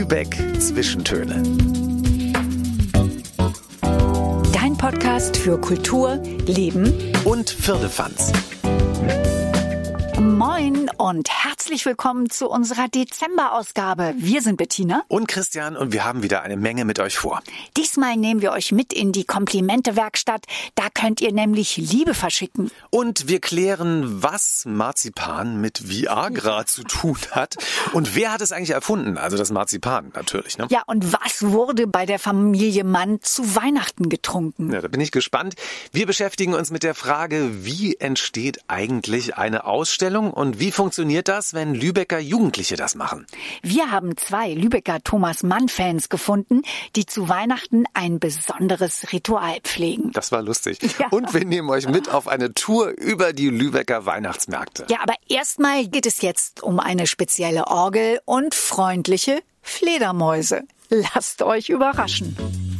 Lübeck Zwischentöne. Dein Podcast für Kultur, Leben und Firlefanz. Moin und herzlich willkommen zu unserer Dezemberausgabe. Wir sind Bettina und Christian und wir haben wieder eine Menge mit euch vor. Diesmal nehmen wir euch mit in die Komplimente-Werkstatt. Da könnt ihr nämlich Liebe verschicken. Und wir klären, was Marzipan mit Viagra zu tun hat. Und wer hat es eigentlich erfunden? Also das Marzipan natürlich, ne? Ja, und was wurde bei der Familie Mann zu Weihnachten getrunken? Ja, da bin ich gespannt. Wir beschäftigen uns mit der Frage, wie entsteht eigentlich eine Ausstellung und wie funktioniert das, wenn Lübecker Jugendliche das machen? Wir haben 2 Lübecker Thomas Mann-Fans gefunden, die zu Weihnachten ein besonderes Ritual pflegen. Das war lustig. Ja. Und wir nehmen euch mit auf eine Tour über die Lübecker Weihnachtsmärkte. Ja, aber erstmal geht es jetzt um eine spezielle Orgel und freundliche Fledermäuse. Lasst euch überraschen.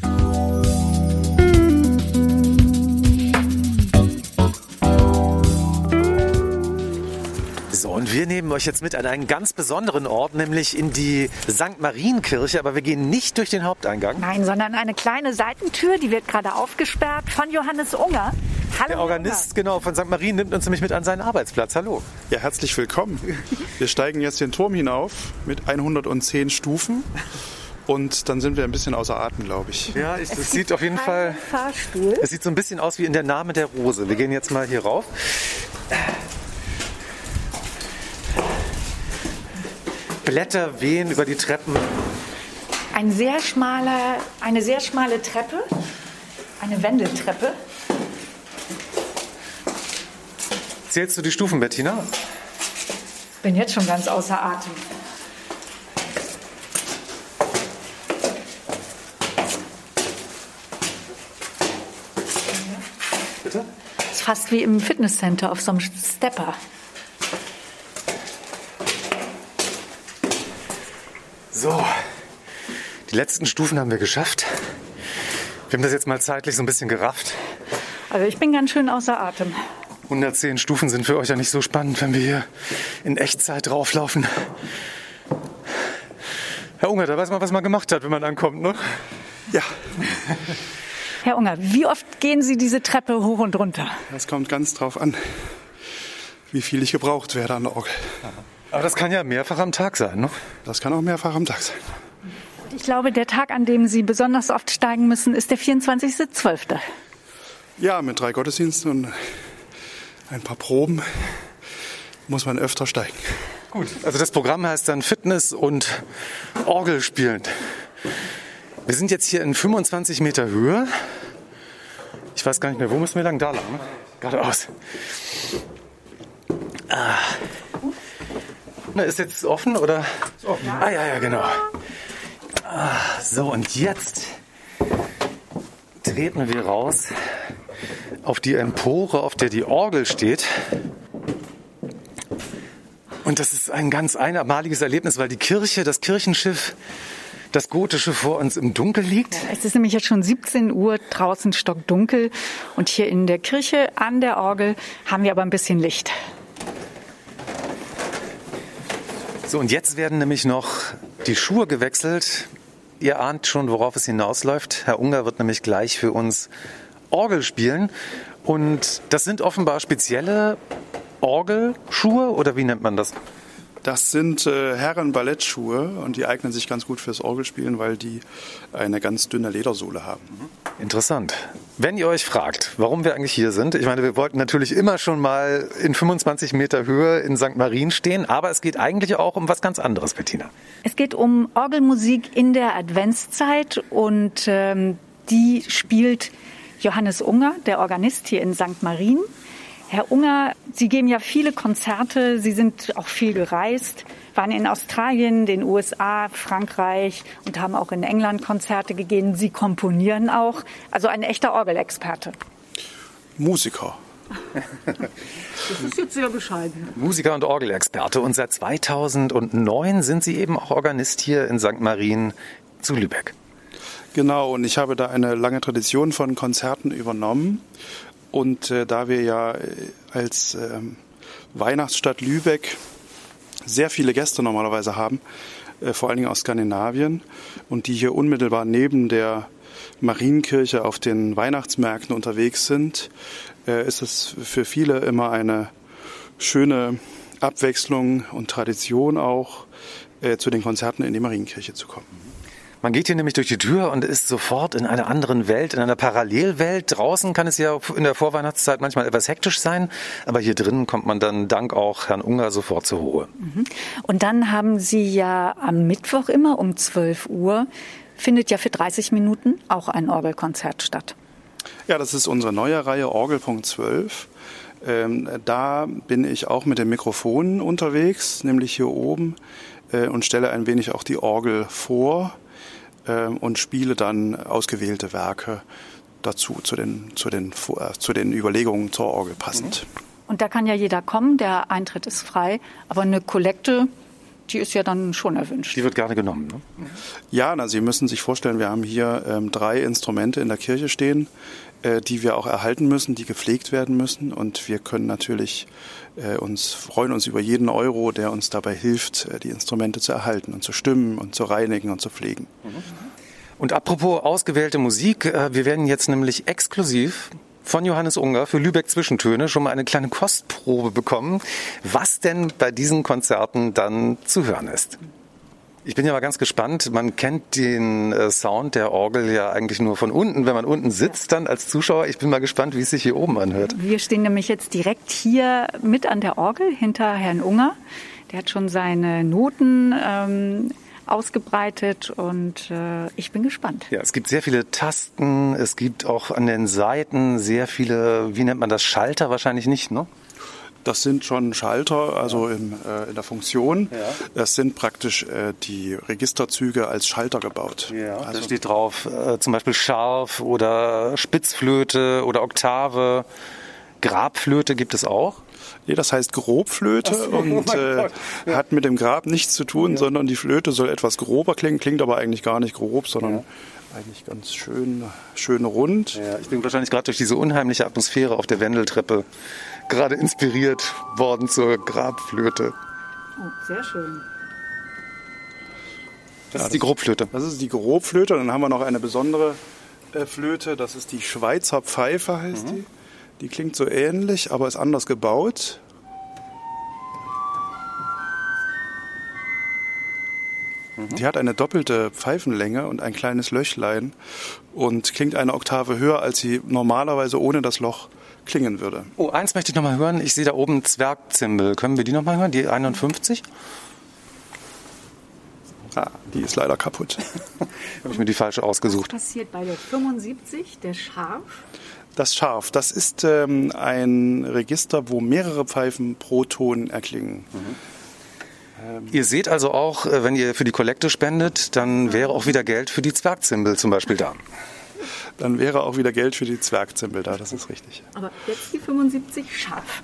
So, und wir nehmen euch jetzt mit an einen ganz besonderen Ort, nämlich in die St. Marienkirche. Aber wir gehen nicht durch den Haupteingang. Nein, sondern eine kleine Seitentür, die wird gerade aufgesperrt von Johannes Unger. Hallo, der Organist, genau, von St. Marien nimmt uns nämlich mit an seinen Arbeitsplatz. Hallo. Ja, herzlich willkommen. Wir steigen jetzt den Turm hinauf mit 110 Stufen. Und dann sind wir ein bisschen außer Atem, glaube ich. Ja, es sieht auf jeden Fall... Fahrstuhl. Es sieht so ein bisschen aus wie in der Name der Rose. Wir gehen jetzt mal hier rauf. Blätter wehen über die Treppen. Eine sehr schmale Treppe, eine Wendeltreppe. Zählst du die Stufen, Bettina? Bin jetzt schon ganz außer Atem. Bitte? Das ist fast wie im Fitnesscenter auf so einem Stepper. So, die letzten Stufen haben wir geschafft. Wir haben das jetzt mal zeitlich so ein bisschen gerafft. Also ich bin ganz schön außer Atem. 110 Stufen sind für euch ja nicht so spannend, wenn wir hier in Echtzeit drauflaufen. Herr Unger, da weiß man, was man gemacht hat, wenn man ankommt, ne? Ja. Herr Unger, wie oft gehen Sie diese Treppe hoch und runter? Das kommt ganz drauf an, wie viel ich gebraucht werde an der Orgel. Aber das kann ja mehrfach am Tag sein, ne? Das kann auch mehrfach am Tag sein. Ich glaube, der Tag, an dem Sie besonders oft steigen müssen, ist der 24.12. Ja, mit 3 Gottesdiensten und ein paar Proben muss man öfter steigen. Gut, also das Programm heißt dann Fitness und Orgel spielen. Wir sind jetzt hier in 25 Meter Höhe. Ich weiß gar nicht mehr, wo müssen wir lang? Da lang, ne? Geradeaus. Na, ist jetzt offen, oder? Ist offen. Ah, ja, genau. So, und jetzt treten wir raus auf die Empore, auf der die Orgel steht. Und das ist ein ganz einmaliges Erlebnis, weil die Kirche, das Kirchenschiff, das Gotische vor uns im Dunkel liegt. Es ist nämlich jetzt schon 17 Uhr, draußen stockdunkel. Und hier in der Kirche an der Orgel haben wir aber ein bisschen Licht. So, und jetzt werden nämlich noch die Schuhe gewechselt. Ihr ahnt schon, worauf es hinausläuft. Herr Unger wird nämlich gleich für uns Orgel spielen. Und das sind offenbar spezielle Orgelschuhe, oder wie nennt man das? Das sind Herren-Ballettschuhe und die eignen sich ganz gut fürs Orgelspielen, weil die eine ganz dünne Ledersohle haben. Interessant. Wenn ihr euch fragt, warum wir eigentlich hier sind, ich meine, wir wollten natürlich immer schon mal in 25 Meter Höhe in St. Marien stehen, aber es geht eigentlich auch um was ganz anderes, Bettina. Es geht um Orgelmusik in der Adventszeit und die spielt Johannes Unger, der Organist hier in St. Marien. Herr Unger, Sie geben ja viele Konzerte, Sie sind auch viel gereist, waren in Australien, den USA, Frankreich und haben auch in England Konzerte gegeben. Sie komponieren auch, also ein echter Orgelexperte. Musiker. Das ist jetzt sehr bescheiden. Musiker und Orgelexperte. Und seit 2009 sind Sie eben auch Organist hier in St. Marien zu Lübeck. Genau, und ich habe da eine lange Tradition von Konzerten übernommen. Und da wir ja als Weihnachtsstadt Lübeck sehr viele Gäste normalerweise haben, vor allen Dingen aus Skandinavien und die hier unmittelbar neben der Marienkirche auf den Weihnachtsmärkten unterwegs sind, ist es für viele immer eine schöne Abwechslung und Tradition auch, zu den Konzerten in die Marienkirche zu kommen. Man geht hier nämlich durch die Tür und ist sofort in einer anderen Welt, in einer Parallelwelt. Draußen kann es ja in der Vorweihnachtszeit manchmal etwas hektisch sein, aber hier drinnen kommt man dann dank auch Herrn Unger sofort zur Ruhe. Und dann haben Sie ja am Mittwoch immer um 12 Uhr, findet ja für 30 Minuten auch ein Orgelkonzert statt. Ja, das ist unsere neue Reihe Orgelpunkt 12. Da bin ich auch mit dem Mikrofon unterwegs, nämlich hier oben, und stelle ein wenig auch die Orgel vor und spiele dann ausgewählte Werke dazu, zu den Überlegungen zur Orgel passend. Und da kann ja jeder kommen, der Eintritt ist frei, aber eine Kollekte, die ist ja dann schon erwünscht. Die wird gerne genommen, ne? Ja, Sie müssen sich vorstellen, wir haben hier 3 Instrumente in der Kirche stehen, die wir auch erhalten müssen, die gepflegt werden müssen. Und wir können natürlich freuen uns über jeden Euro, der uns dabei hilft, die Instrumente zu erhalten und zu stimmen und zu reinigen und zu pflegen. Und apropos ausgewählte Musik, wir werden jetzt nämlich exklusiv von Johannes Unger für Lübeck Zwischentöne schon mal eine kleine Kostprobe bekommen, was denn bei diesen Konzerten dann zu hören ist. Ich bin ja mal ganz gespannt. Man kennt den Sound der Orgel ja eigentlich nur von unten, wenn man unten sitzt dann als Zuschauer. Ich bin mal gespannt, wie es sich hier oben anhört. Wir stehen nämlich jetzt direkt hier mit an der Orgel hinter Herrn Unger. Der hat schon seine Noten ausgebreitet und ich bin gespannt. Ja, es gibt sehr viele Tasten. Es gibt auch an den Seiten sehr viele, wie nennt man das, Schalter wahrscheinlich nicht, ne? Das sind schon Schalter, also in der Funktion. Ja. Das sind praktisch die Registerzüge als Schalter gebaut. Ja, also da steht drauf zum Beispiel Scharf oder Spitzflöte oder Oktave. Grabflöte gibt es auch? Nee, das heißt Grobflöte und hat mit dem Grab nichts zu tun, sondern die Flöte soll etwas grober klingen, klingt aber eigentlich gar nicht grob, sondern eigentlich ganz schön rund. Ja, ich bin wahrscheinlich gerade durch diese unheimliche Atmosphäre auf der Wendeltreppe gerade inspiriert worden zur Grabflöte. Oh, sehr schön. Das ist die Grobflöte. Das ist die Grobflöte. Dann haben wir noch eine besondere Flöte. Das ist die Schweizer Pfeife, heißt die. Die klingt so ähnlich, aber ist anders gebaut. Die hat eine doppelte Pfeifenlänge und ein kleines Löchlein und klingt eine Oktave höher, als sie normalerweise ohne das Loch klingen würde. Oh, eins möchte ich noch mal hören. Ich sehe da oben Zwergzimbel. Können wir die noch mal hören? Die 51? Die ist leider kaputt. Habe ich mir die falsche ausgesucht. Was passiert bei der 75, der Scharf? Das Scharf, das ist ein Register, wo mehrere Pfeifen pro Ton erklingen. Ihr seht also auch, wenn ihr für die Kollekte spendet, dann wäre auch wieder Geld für die Zwergzimbel zum Beispiel da. Dann wäre auch wieder Geld für die Zwergzimbel da, das ist richtig. Aber jetzt die 75 Scharf.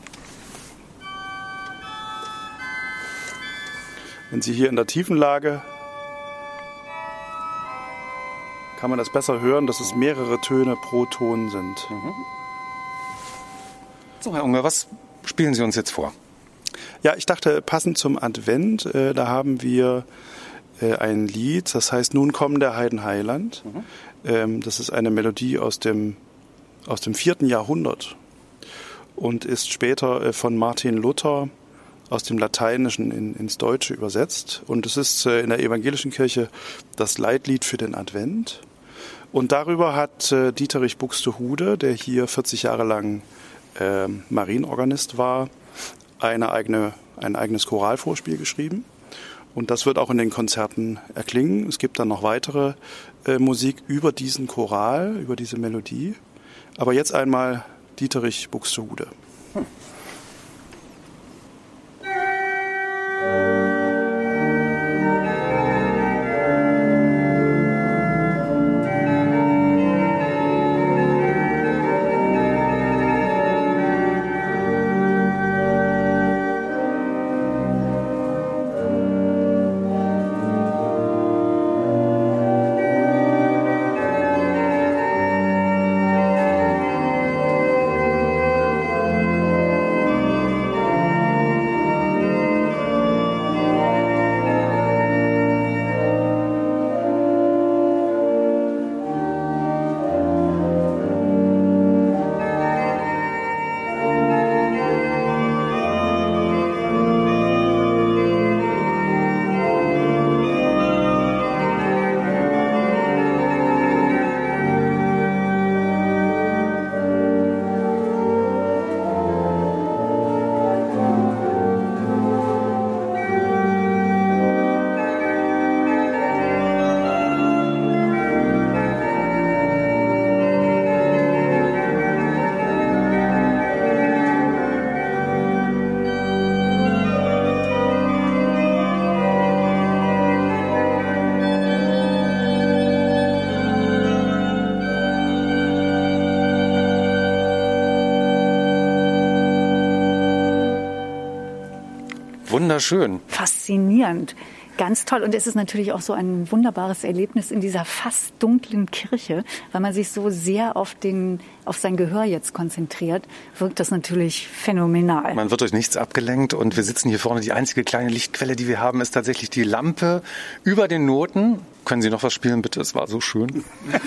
Wenn Sie hier in der Tiefenlage, kann man das besser hören, dass es mehrere Töne pro Ton sind. So, Herr Unger, was spielen Sie uns jetzt vor? Ja, ich dachte, passend zum Advent, da haben wir ein Lied, das heißt Nun komm der Heiden Heiland. Das ist eine Melodie aus dem 4. Jahrhundert und ist später von Martin Luther aus dem Lateinischen ins Deutsche übersetzt. Und es ist in der evangelischen Kirche das Leitlied für den Advent. Und darüber hat Dieterich Buxtehude, der hier 40 Jahre lang Marienorganist war, ein eigenes Choralvorspiel geschrieben. Und das wird auch in den Konzerten erklingen. Es gibt dann noch weitere Musik über diesen Choral, über diese Melodie. Aber jetzt einmal Dieterich Buxtehude. wunderschön. Faszinierend. Ganz toll. Und es ist natürlich auch so ein wunderbares Erlebnis in dieser fast dunklen Kirche, weil man sich so sehr auf sein Gehör jetzt konzentriert, wirkt das natürlich phänomenal. Man wird durch nichts abgelenkt und wir sitzen hier vorne. Die einzige kleine Lichtquelle, die wir haben, ist tatsächlich die Lampe über den Noten. Können Sie noch was spielen, bitte? Es war so schön.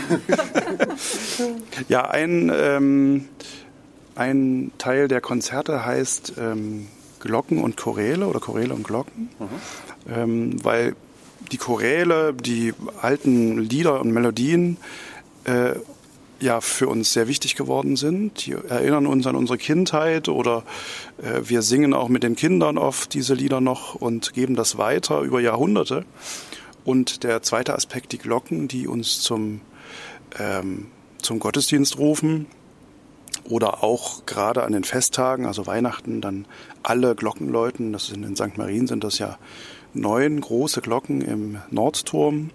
Ja, ein Teil der Konzerte heißt Glocken und Choräle oder Choräle und Glocken. Weil die Choräle, die alten Lieder und Melodien ja für uns sehr wichtig geworden sind. Die erinnern uns an unsere Kindheit oder wir singen auch mit den Kindern oft diese Lieder noch und geben das weiter über Jahrhunderte. Und der zweite Aspekt, die Glocken, die uns zum Gottesdienst rufen oder auch gerade an den Festtagen, also Weihnachten, dann alle Glocken läuten. Das sind in St. Marien sind das ja 9 große Glocken im Nordturm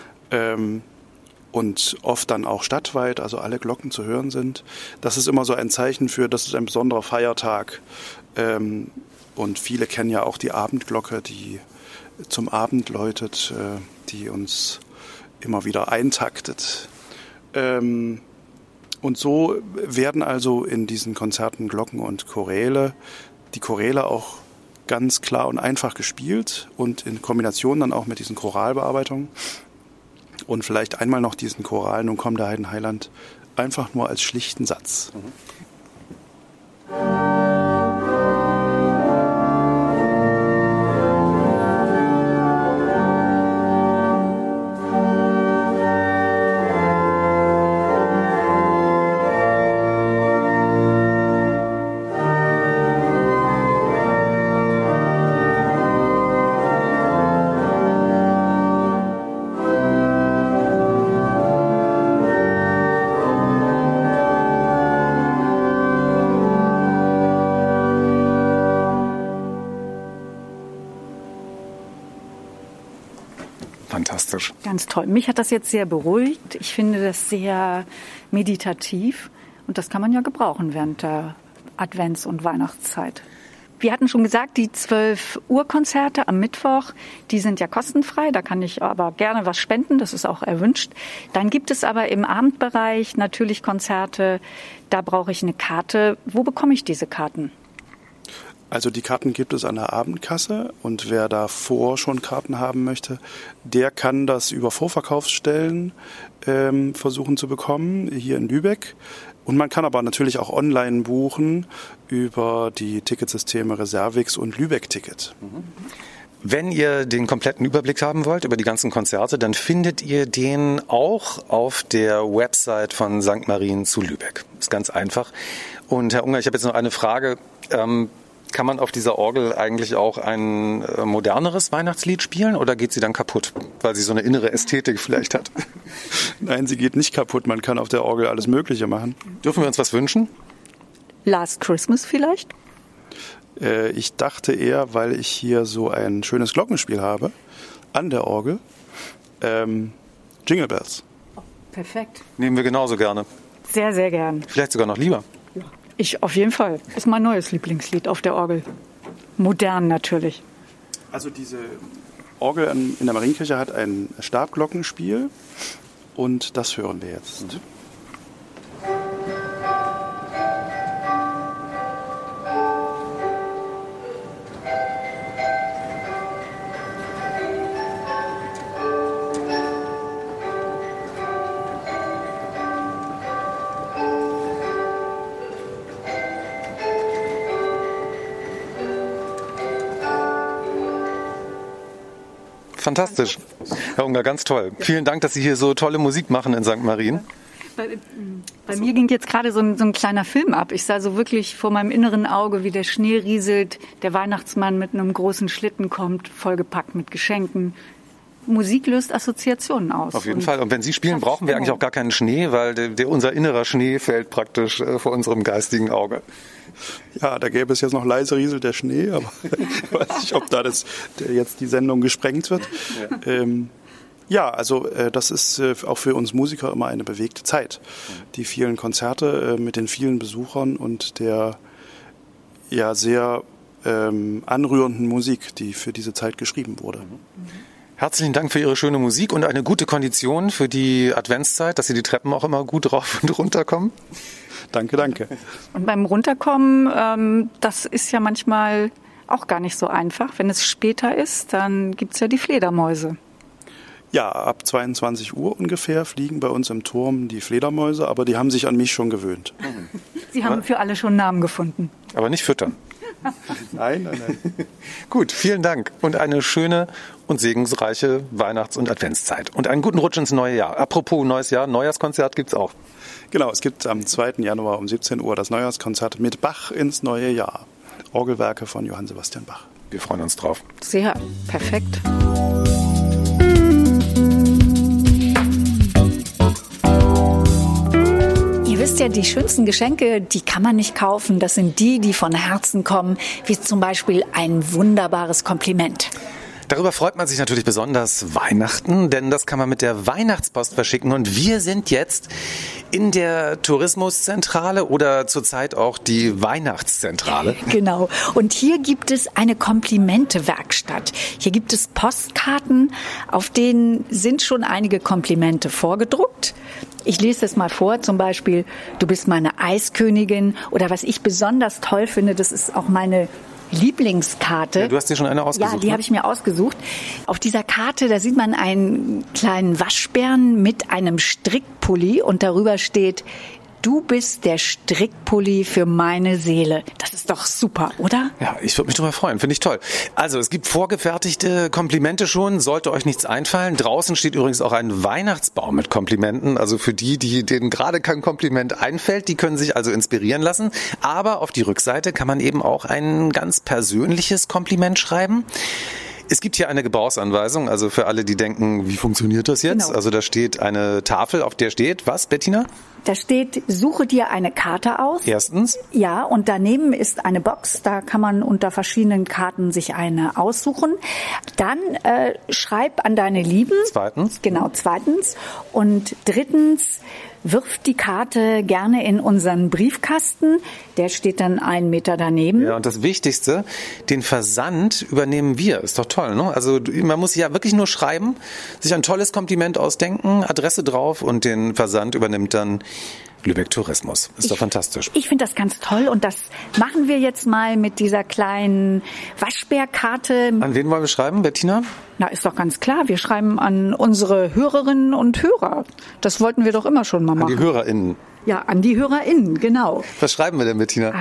und oft dann auch stadtweit, also alle Glocken zu hören sind. Das ist immer so ein Zeichen für, das ist ein besonderer Feiertag. Und viele kennen ja auch die Abendglocke, die zum Abend läutet, die uns immer wieder eintaktet. Und so werden also in diesen Konzerten Glocken und Choräle, die Choräle auch ganz klar und einfach gespielt und in Kombination dann auch mit diesen Choralbearbeitungen. Und vielleicht einmal noch diesen Choral Nun komm der Heidenheiland einfach nur als schlichten Satz. Fantastisch. Ganz toll. Mich hat das jetzt sehr beruhigt. Ich finde das sehr meditativ und das kann man ja gebrauchen während der Advents- und Weihnachtszeit. Wir hatten schon gesagt, die 12 Uhr Konzerte am Mittwoch, die sind ja kostenfrei. Da kann ich aber gerne was spenden, das ist auch erwünscht. Dann gibt es aber im Abendbereich natürlich Konzerte, da brauche ich eine Karte. Wo bekomme ich diese Karten? Also die Karten gibt es an der Abendkasse und wer davor schon Karten haben möchte, der kann das über Vorverkaufsstellen versuchen zu bekommen, hier in Lübeck. Und man kann aber natürlich auch online buchen über die Ticketsysteme Reservix und Lübeck-Ticket. Wenn ihr den kompletten Überblick haben wollt über die ganzen Konzerte, dann findet ihr den auch auf der Website von St. Marien zu Lübeck. Ist ganz einfach. Und Herr Unger, ich habe jetzt noch eine Frage. Kann man auf dieser Orgel eigentlich auch ein moderneres Weihnachtslied spielen oder geht sie dann kaputt, weil sie so eine innere Ästhetik vielleicht hat? Nein, sie geht nicht kaputt. Man kann auf der Orgel alles Mögliche machen. Dürfen wir uns was wünschen? Last Christmas vielleicht? Ich dachte eher, weil ich hier so ein schönes Glockenspiel habe an der Orgel. Jingle Bells. Oh, perfekt. Nehmen wir genauso gerne. Sehr, sehr gern. Vielleicht sogar noch lieber. Ich auf jeden Fall. Das ist mein neues Lieblingslied auf der Orgel. Modern natürlich. Also diese Orgel in der Marienkirche hat ein Stabglockenspiel und das hören wir jetzt. Fantastisch. Herr Unger, ganz toll. Vielen Dank, dass Sie hier so tolle Musik machen in St. Marien. Bei mir ging jetzt gerade so ein kleiner Film ab. Ich sah so wirklich vor meinem inneren Auge, wie der Schnee rieselt, der Weihnachtsmann mit einem großen Schlitten kommt, vollgepackt mit Geschenken. Musik löst Assoziationen aus. Auf jeden Fall. Und wenn Sie spielen, brauchen wir eigentlich auch gar keinen Schnee, weil unser innerer Schnee fällt praktisch vor unserem geistigen Auge. Ja, da gäbe es jetzt noch leise rieselt der Schnee, aber ich weiß nicht, ob da jetzt die Sendung gesprengt wird. Ja, also das ist auch für uns Musiker immer eine bewegte Zeit. Die vielen Konzerte mit den vielen Besuchern und der ja sehr anrührenden Musik, die für diese Zeit geschrieben wurde. Herzlichen Dank für Ihre schöne Musik und eine gute Kondition für die Adventszeit, dass Sie die Treppen auch immer gut rauf und runter kommen. Danke, danke. Und beim Runterkommen, das ist ja manchmal auch gar nicht so einfach. Wenn es später ist, dann gibt's ja die Fledermäuse. Ja, ab 22 Uhr ungefähr fliegen bei uns im Turm die Fledermäuse, aber die haben sich an mich schon gewöhnt. Sie haben für alle schon Namen gefunden. Aber nicht füttern. Nein. Gut, vielen Dank und eine schöne und segensreiche Weihnachts- und Adventszeit. Und einen guten Rutsch ins neue Jahr. Apropos neues Jahr, Neujahrskonzert gibt's auch. Genau, es gibt am 2. Januar um 17 Uhr das Neujahrskonzert mit Bach ins neue Jahr. Orgelwerke von Johann Sebastian Bach. Wir freuen uns drauf. Sehr perfekt. Ihr wisst ja, die schönsten Geschenke, die kann man nicht kaufen. Das sind die, die von Herzen kommen, wie zum Beispiel ein wunderbares Kompliment. Darüber freut man sich natürlich besonders Weihnachten, denn das kann man mit der Weihnachtspost verschicken. Und wir sind jetzt in der Tourismuszentrale oder zurzeit auch die Weihnachtszentrale. Genau. Und hier gibt es eine Komplimente-Werkstatt. Hier gibt es Postkarten, auf denen sind schon einige Komplimente vorgedruckt. Ich lese es mal vor, zum Beispiel, du bist meine Eiskönigin, oder was ich besonders toll finde, das ist auch meine Lieblingskarte. Ja, du hast dir schon eine ausgesucht. Ja, die habe ich mir ausgesucht. Auf dieser Karte, da sieht man einen kleinen Waschbären mit einem Strickpulli und darüber steht: Du bist der Strickpulli für meine Seele. Das ist doch super, oder? Ja, ich würde mich darüber freuen. Finde ich toll. Also, es gibt vorgefertigte Komplimente schon. Sollte euch nichts einfallen. Draußen steht übrigens auch ein Weihnachtsbaum mit Komplimenten. Also für die, denen gerade kein Kompliment einfällt, die können sich also inspirieren lassen. Aber auf die Rückseite kann man eben auch ein ganz persönliches Kompliment schreiben. Es gibt hier eine Gebrauchsanweisung, also für alle, die denken, wie funktioniert das jetzt? Genau. Also da steht eine Tafel, auf der steht, was, Bettina? Da steht, suche dir eine Karte aus. Erstens. Ja, und daneben ist eine Box, da kann man unter verschiedenen Karten sich eine aussuchen. Dann schreib an deine Lieben. Zweitens. Genau, zweitens. Und drittens, wirf die Karte gerne in unseren Briefkasten. Der steht dann 1 Meter daneben. Ja, und das Wichtigste, den Versand übernehmen wir. Ist doch toll, ne? Also man muss ja wirklich nur schreiben, sich ein tolles Kompliment ausdenken, Adresse drauf und den Versand übernimmt dann Lübeck Tourismus. Ist doch fantastisch. Ich finde das ganz toll und das machen wir jetzt mal mit dieser kleinen Waschbärkarte. An wen wollen wir schreiben, Bettina? Na, ist doch ganz klar. Wir schreiben an unsere Hörerinnen und Hörer. Das wollten wir doch immer schon mal machen. An die HörerInnen. Ja, an die HörerInnen, genau. Was schreiben wir denn, Bettina?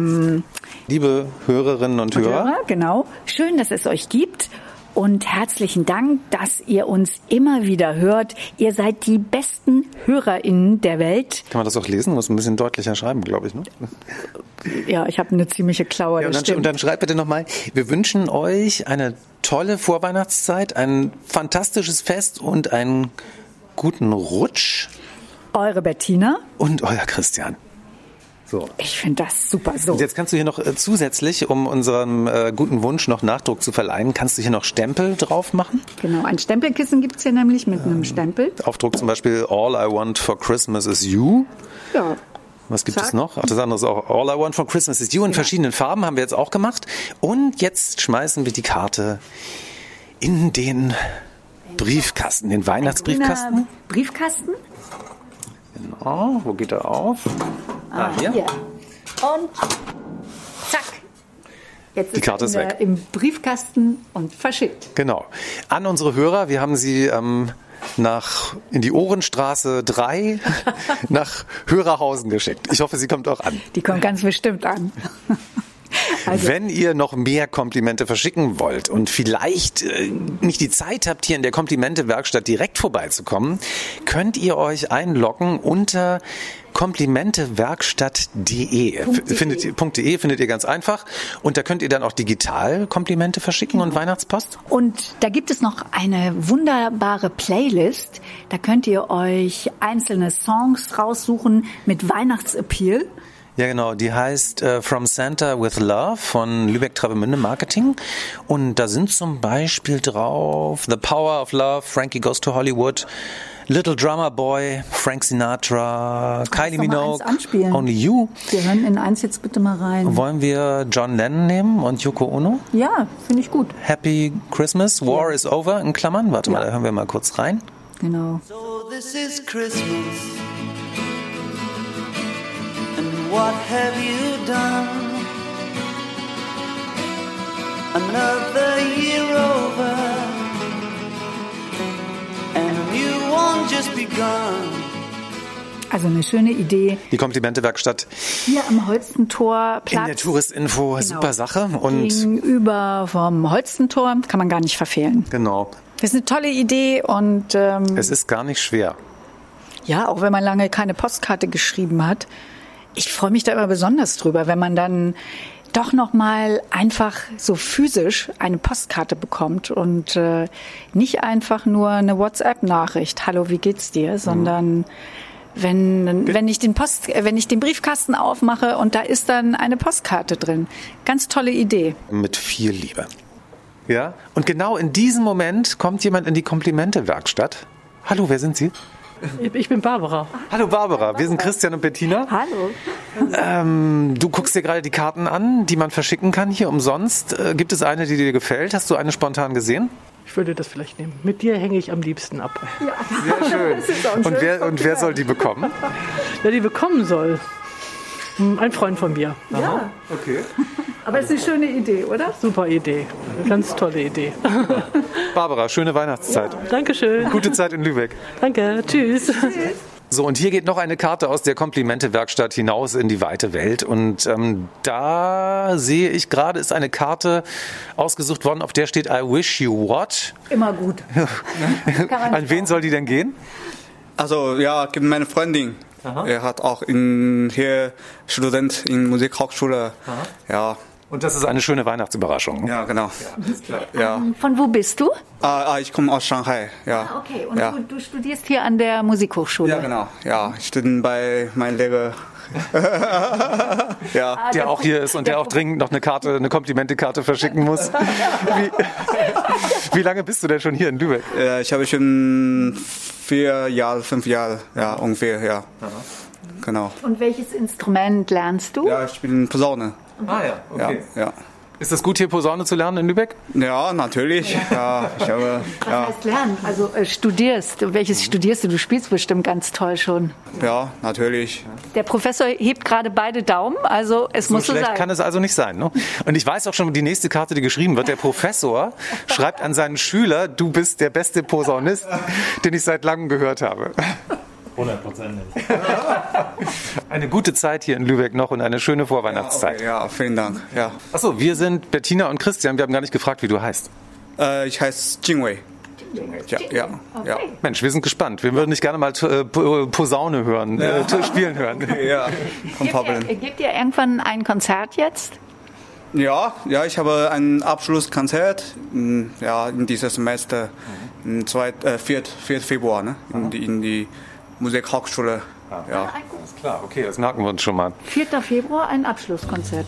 Liebe Hörerinnen und Hörer. Genau. Schön, dass es euch gibt. Und herzlichen Dank, dass ihr uns immer wieder hört. Ihr seid die besten HörerInnen der Welt. Kann man das auch lesen? Muss ein bisschen deutlicher schreiben, glaube ich, ne? Ja, ich habe eine ziemliche Klaue. Ja, und dann schreibt bitte nochmal, wir wünschen euch eine tolle Vorweihnachtszeit, ein fantastisches Fest und einen guten Rutsch. Eure Bettina. Und euer Christian. So. Ich finde das super so. Und jetzt kannst du hier noch zusätzlich, um unserem guten Wunsch noch Nachdruck zu verleihen, kannst du hier noch Stempel drauf machen? Genau, ein Stempelkissen gibt's hier nämlich mit einem Stempel. Aufdruck zum Beispiel All I Want for Christmas is You. Ja. Was gibt es noch? Ach, das andere ist auch All I Want for Christmas is You in verschiedenen Farben haben wir jetzt auch gemacht. Und jetzt schmeißen wir die Karte in den Briefkasten, den Weihnachtsbriefkasten. Briefkasten. Genau, wo geht er auf? Hier. Und zack. Jetzt die Karte ist weg. Im Briefkasten und verschickt. Genau. An unsere Hörer, wir haben sie in die Ohrenstraße 3 nach Hörerhausen geschickt. Ich hoffe, sie kommt auch an. Die kommt ganz bestimmt an. Also, wenn ihr noch mehr Komplimente verschicken wollt und vielleicht nicht die Zeit habt, hier in der Komplimente-Werkstatt direkt vorbeizukommen, könnt ihr euch einloggen unter komplimentewerkstatt.de. findet ihr ganz einfach. Und da könnt ihr dann auch digital Komplimente verschicken und Weihnachtspost. Und da gibt es noch eine wunderbare Playlist. Da könnt ihr euch einzelne Songs raussuchen mit Weihnachtsappeal. Ja, genau. Die heißt From Santa with Love von Lübeck-Travemünde Marketing. Und da sind zum Beispiel drauf The Power of Love, Frankie Goes to Hollywood, Little Drummer Boy, Frank Sinatra, Kylie Minogue, Only You. Wir hören in eins jetzt bitte mal rein. Wollen wir John Lennon nehmen und Yoko Ono? Ja, finde ich gut. Happy Christmas, War is over, in Klammern. Warte mal, da hören wir mal kurz rein. Genau. So this is Christmas. And what have you done? Another year over. And a new one just begun. Also eine schöne Idee. Die Komplimente-Werkstatt Hier am Holstentorplatz. in der Touristinfo, Genau. super Sache. Und Gegenüber vom Holstentor kann man gar nicht verfehlen. genau, Das ist eine tolle Idee und es ist gar nicht schwer. ja, auch wenn man lange keine Postkarte geschrieben hat, ich freue mich da immer besonders drüber, wenn man dann doch noch mal einfach so physisch eine Postkarte bekommt und nicht einfach nur eine WhatsApp-Nachricht, hallo, wie geht's dir, sondern wenn ich den Briefkasten aufmache und da ist dann eine Postkarte drin. Ganz tolle Idee. Mit viel Liebe. Ja? Und genau in diesem Moment kommt jemand in die Komplimente-Werkstatt. Hallo, wer sind Sie? Ich bin Barbara. Hallo Barbara, wir sind Christian und Bettina. Hallo. Du guckst dir gerade die Karten an, die man verschicken kann hier umsonst. Gibt es eine, die dir gefällt? Hast du eine spontan gesehen? Ich würde das vielleicht nehmen. Mit dir hänge ich am liebsten ab. Sehr schön. Und wer soll die bekommen? Wer die bekommen soll? Ein Freund von mir. Ja, Okay. aber es ist eine schöne Idee, oder? Super Idee. Eine ganz tolle Idee. Barbara, schöne Weihnachtszeit. Dankeschön. Gute Zeit in Lübeck. Danke. Tschüss. So, und hier geht noch eine Karte aus der Komplimente-Werkstatt hinaus in die weite Welt. Und da sehe ich gerade, ist eine Karte ausgesucht worden, auf der steht I wish you what? Immer gut. An wen soll die denn gehen? Also ja, meine Freundin. Er hat auch hier Student in Musikhochschule. Ja. Und das ist eine schöne Weihnachtsüberraschung. Ja, genau. Ja. Von wo bist du? Ich komme aus Shanghai. Ja. Okay, und ja. du studierst hier an der Musikhochschule? Ja, genau. Ja, ich bin bei meinem Lehrer. Ja. Der auch hier ist und der auch dringend noch eine Komplimentekarte verschicken muss. Wie lange bist du denn schon hier in Lübeck? Ich habe schon 4 Jahre, 5 Jahre, ja, ungefähr, ja. Genau. Und welches Instrument lernst du? Ja, ich spiele Posaune. Ah ja, okay. Ja. Ist es gut, hier Posaune zu lernen in Lübeck? Ja, natürlich. Ja, ich habe, Was heißt lernen? Also studierst. Welches studierst du? Du spielst bestimmt ganz toll schon. ja, natürlich. Der Professor hebt gerade beide Daumen, also es muss so schlecht sein. kann es also nicht sein. Ne? Und ich weiß auch schon, die nächste Karte, die geschrieben wird, der Professor schreibt an seinen Schüler, du bist der beste Posaunist, den ich seit langem gehört habe. 100%. Eine gute Zeit hier in Lübeck noch und eine schöne Vorweihnachtszeit. Ja, vielen Dank. Ja. Achso, wir sind Bettina und Christian. Wir haben gar nicht gefragt, wie du heißt. Ich heiße Jingwei. Ja. Mensch, wir sind gespannt. Wir würden nicht gerne mal Posaune hören, spielen hören. Ja, kein Problem. Gebt ihr irgendwann ein Konzert jetzt? Ja, ich habe ein Abschlusskonzert in diesem Semester, 4. Februar, ne? in die Musikhochschule. Ja. Alles klar, okay, das merken wir uns schon mal. 4. Februar ein Abschlusskonzert.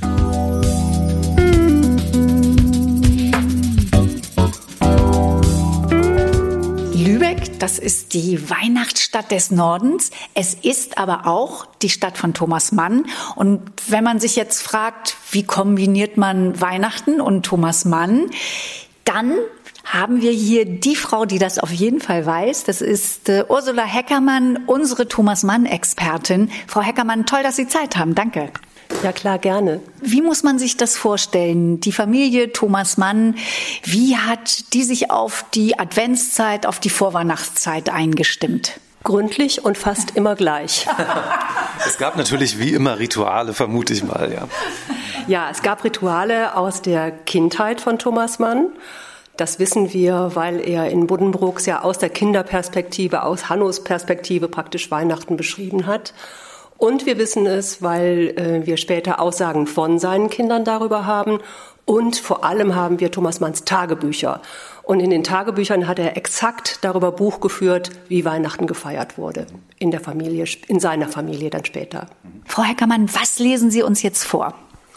Lübeck, das ist die Weihnachtsstadt des Nordens. Es ist aber auch die Stadt von Thomas Mann. Und wenn man sich jetzt fragt, wie kombiniert man Weihnachten und Thomas Mann, dann haben wir hier die Frau, die das auf jeden Fall weiß. Das ist Ursula Heckermann, unsere Thomas Mann-Expertin. Frau Heckermann, toll, dass Sie Zeit haben. Danke. Ja klar, gerne. Wie muss man sich das vorstellen? Die Familie Thomas Mann, wie hat die sich auf die Adventszeit, auf die Vorweihnachtszeit eingestimmt? Gründlich und fast immer gleich. Es gab natürlich wie immer Rituale, vermute ich mal. Ja. Ja, es gab Rituale aus der Kindheit von Thomas Mann. Das wissen wir, weil er in Buddenbrooks ja aus der Kinderperspektive, aus Hannos Perspektive praktisch Weihnachten beschrieben hat. Und wir wissen es, weil wir später Aussagen von seinen Kindern darüber haben. Und vor allem haben wir Thomas Manns Tagebücher. Und in den Tagebüchern hat er exakt darüber Buch geführt, wie Weihnachten gefeiert wurde. In der Familie, in seiner Familie dann später. Frau Heckermann, was lesen Sie uns jetzt vor?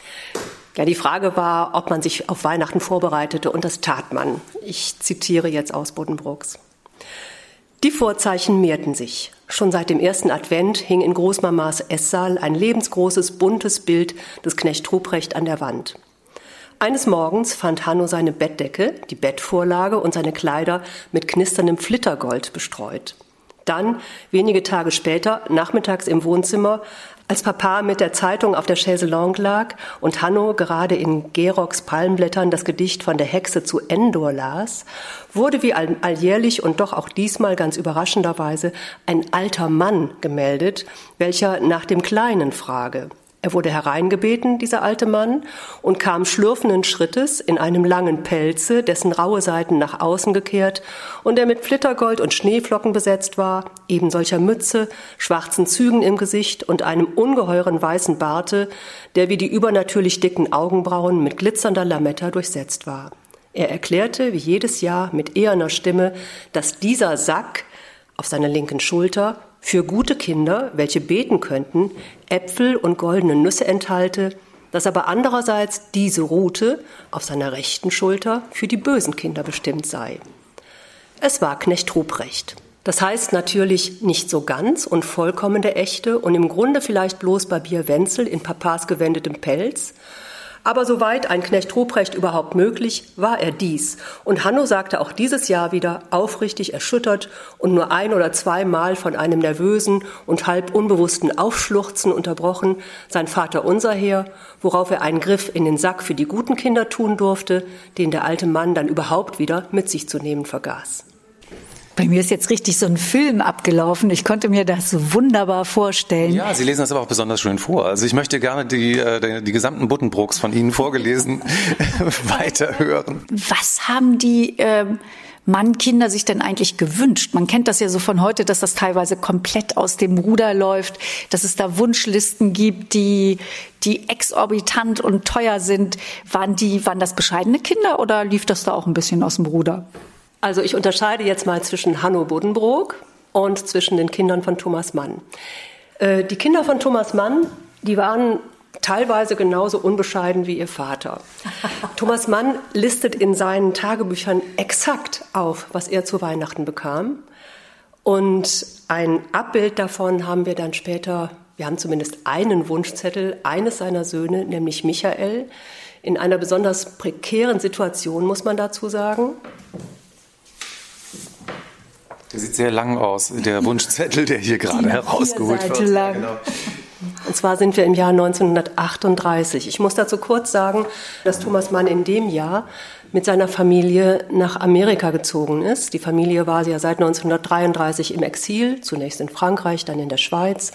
Ja, die Frage war, ob man sich auf Weihnachten vorbereitete, und das tat man. Ich zitiere jetzt aus Buddenbrooks. Die Vorzeichen mehrten sich. Schon seit dem ersten Advent hing in Großmamas Esssaal ein lebensgroßes, buntes Bild des Knecht Ruprecht an der Wand. Eines Morgens fand Hanno seine Bettdecke, die Bettvorlage und seine Kleider mit knisterndem Flittergold bestreut. Dann, wenige Tage später, nachmittags im Wohnzimmer, als Papa mit der Zeitung auf der Chaiselongue lag und Hanno gerade in Geroks Palmblättern das Gedicht von der Hexe zu Endor las, wurde wie alljährlich und doch auch diesmal ganz überraschenderweise ein alter Mann gemeldet, welcher nach dem Kleinen frage. Er wurde hereingebeten, dieser alte Mann, und kam schlürfenden Schrittes in einem langen Pelze, dessen raue Seiten nach außen gekehrt und der mit Flittergold und Schneeflocken besetzt war, eben solcher Mütze, schwarzen Zügen im Gesicht und einem ungeheuren weißen Barte, der wie die übernatürlich dicken Augenbrauen mit glitzernder Lametta durchsetzt war. Er erklärte, wie jedes Jahr mit eherner Stimme, dass dieser Sack auf seiner linken Schulter für gute Kinder, welche beten könnten, Äpfel und goldene Nüsse enthalte, dass aber andererseits diese Rute auf seiner rechten Schulter für die bösen Kinder bestimmt sei. Es war Knecht Ruprecht. Das heißt natürlich nicht so ganz und vollkommen der echte und im Grunde vielleicht bloß Barbier Wenzel in Papas gewendetem Pelz. Aber soweit ein Knecht Ruprecht überhaupt möglich, war er dies. Und Hanno sagte auch dieses Jahr wieder, aufrichtig erschüttert und nur ein- oder zweimal von einem nervösen und halb unbewussten Aufschluchzen unterbrochen, sein Vaterunser her, worauf er einen Griff in den Sack für die guten Kinder tun durfte, den der alte Mann dann überhaupt wieder mit sich zu nehmen vergaß. Bei mir ist jetzt richtig so ein Film abgelaufen. Ich konnte mir das so wunderbar vorstellen. Ja, Sie lesen das aber auch besonders schön vor. Also ich möchte gerne die gesamten Buddenbrooks von Ihnen vorgelesen weiterhören. Was haben die Mann-Kinder sich denn eigentlich gewünscht? Man kennt das ja so von heute, dass das teilweise komplett aus dem Ruder läuft, dass es da Wunschlisten gibt, die exorbitant und teuer sind. Waren das bescheidene Kinder oder lief das da auch ein bisschen aus dem Ruder? Also ich unterscheide jetzt mal zwischen Hanno Buddenbrook und zwischen den Kindern von Thomas Mann. Die Kinder von Thomas Mann, die waren teilweise genauso unbescheiden wie ihr Vater. Thomas Mann listet in seinen Tagebüchern exakt auf, was er zu Weihnachten bekam. Und ein Abbild davon haben wir dann später, wir haben zumindest einen Wunschzettel eines seiner Söhne, nämlich Michael, in einer besonders prekären Situation, muss man dazu sagen. Der sieht sehr lang aus, der Wunschzettel, der hier gerade herausgeholt wird. Genau. Und zwar sind wir im Jahr 1938. Ich muss dazu kurz sagen, dass Thomas Mann in dem Jahr mit seiner Familie nach Amerika gezogen ist. Die Familie war ja seit 1933 im Exil, zunächst in Frankreich, dann in der Schweiz.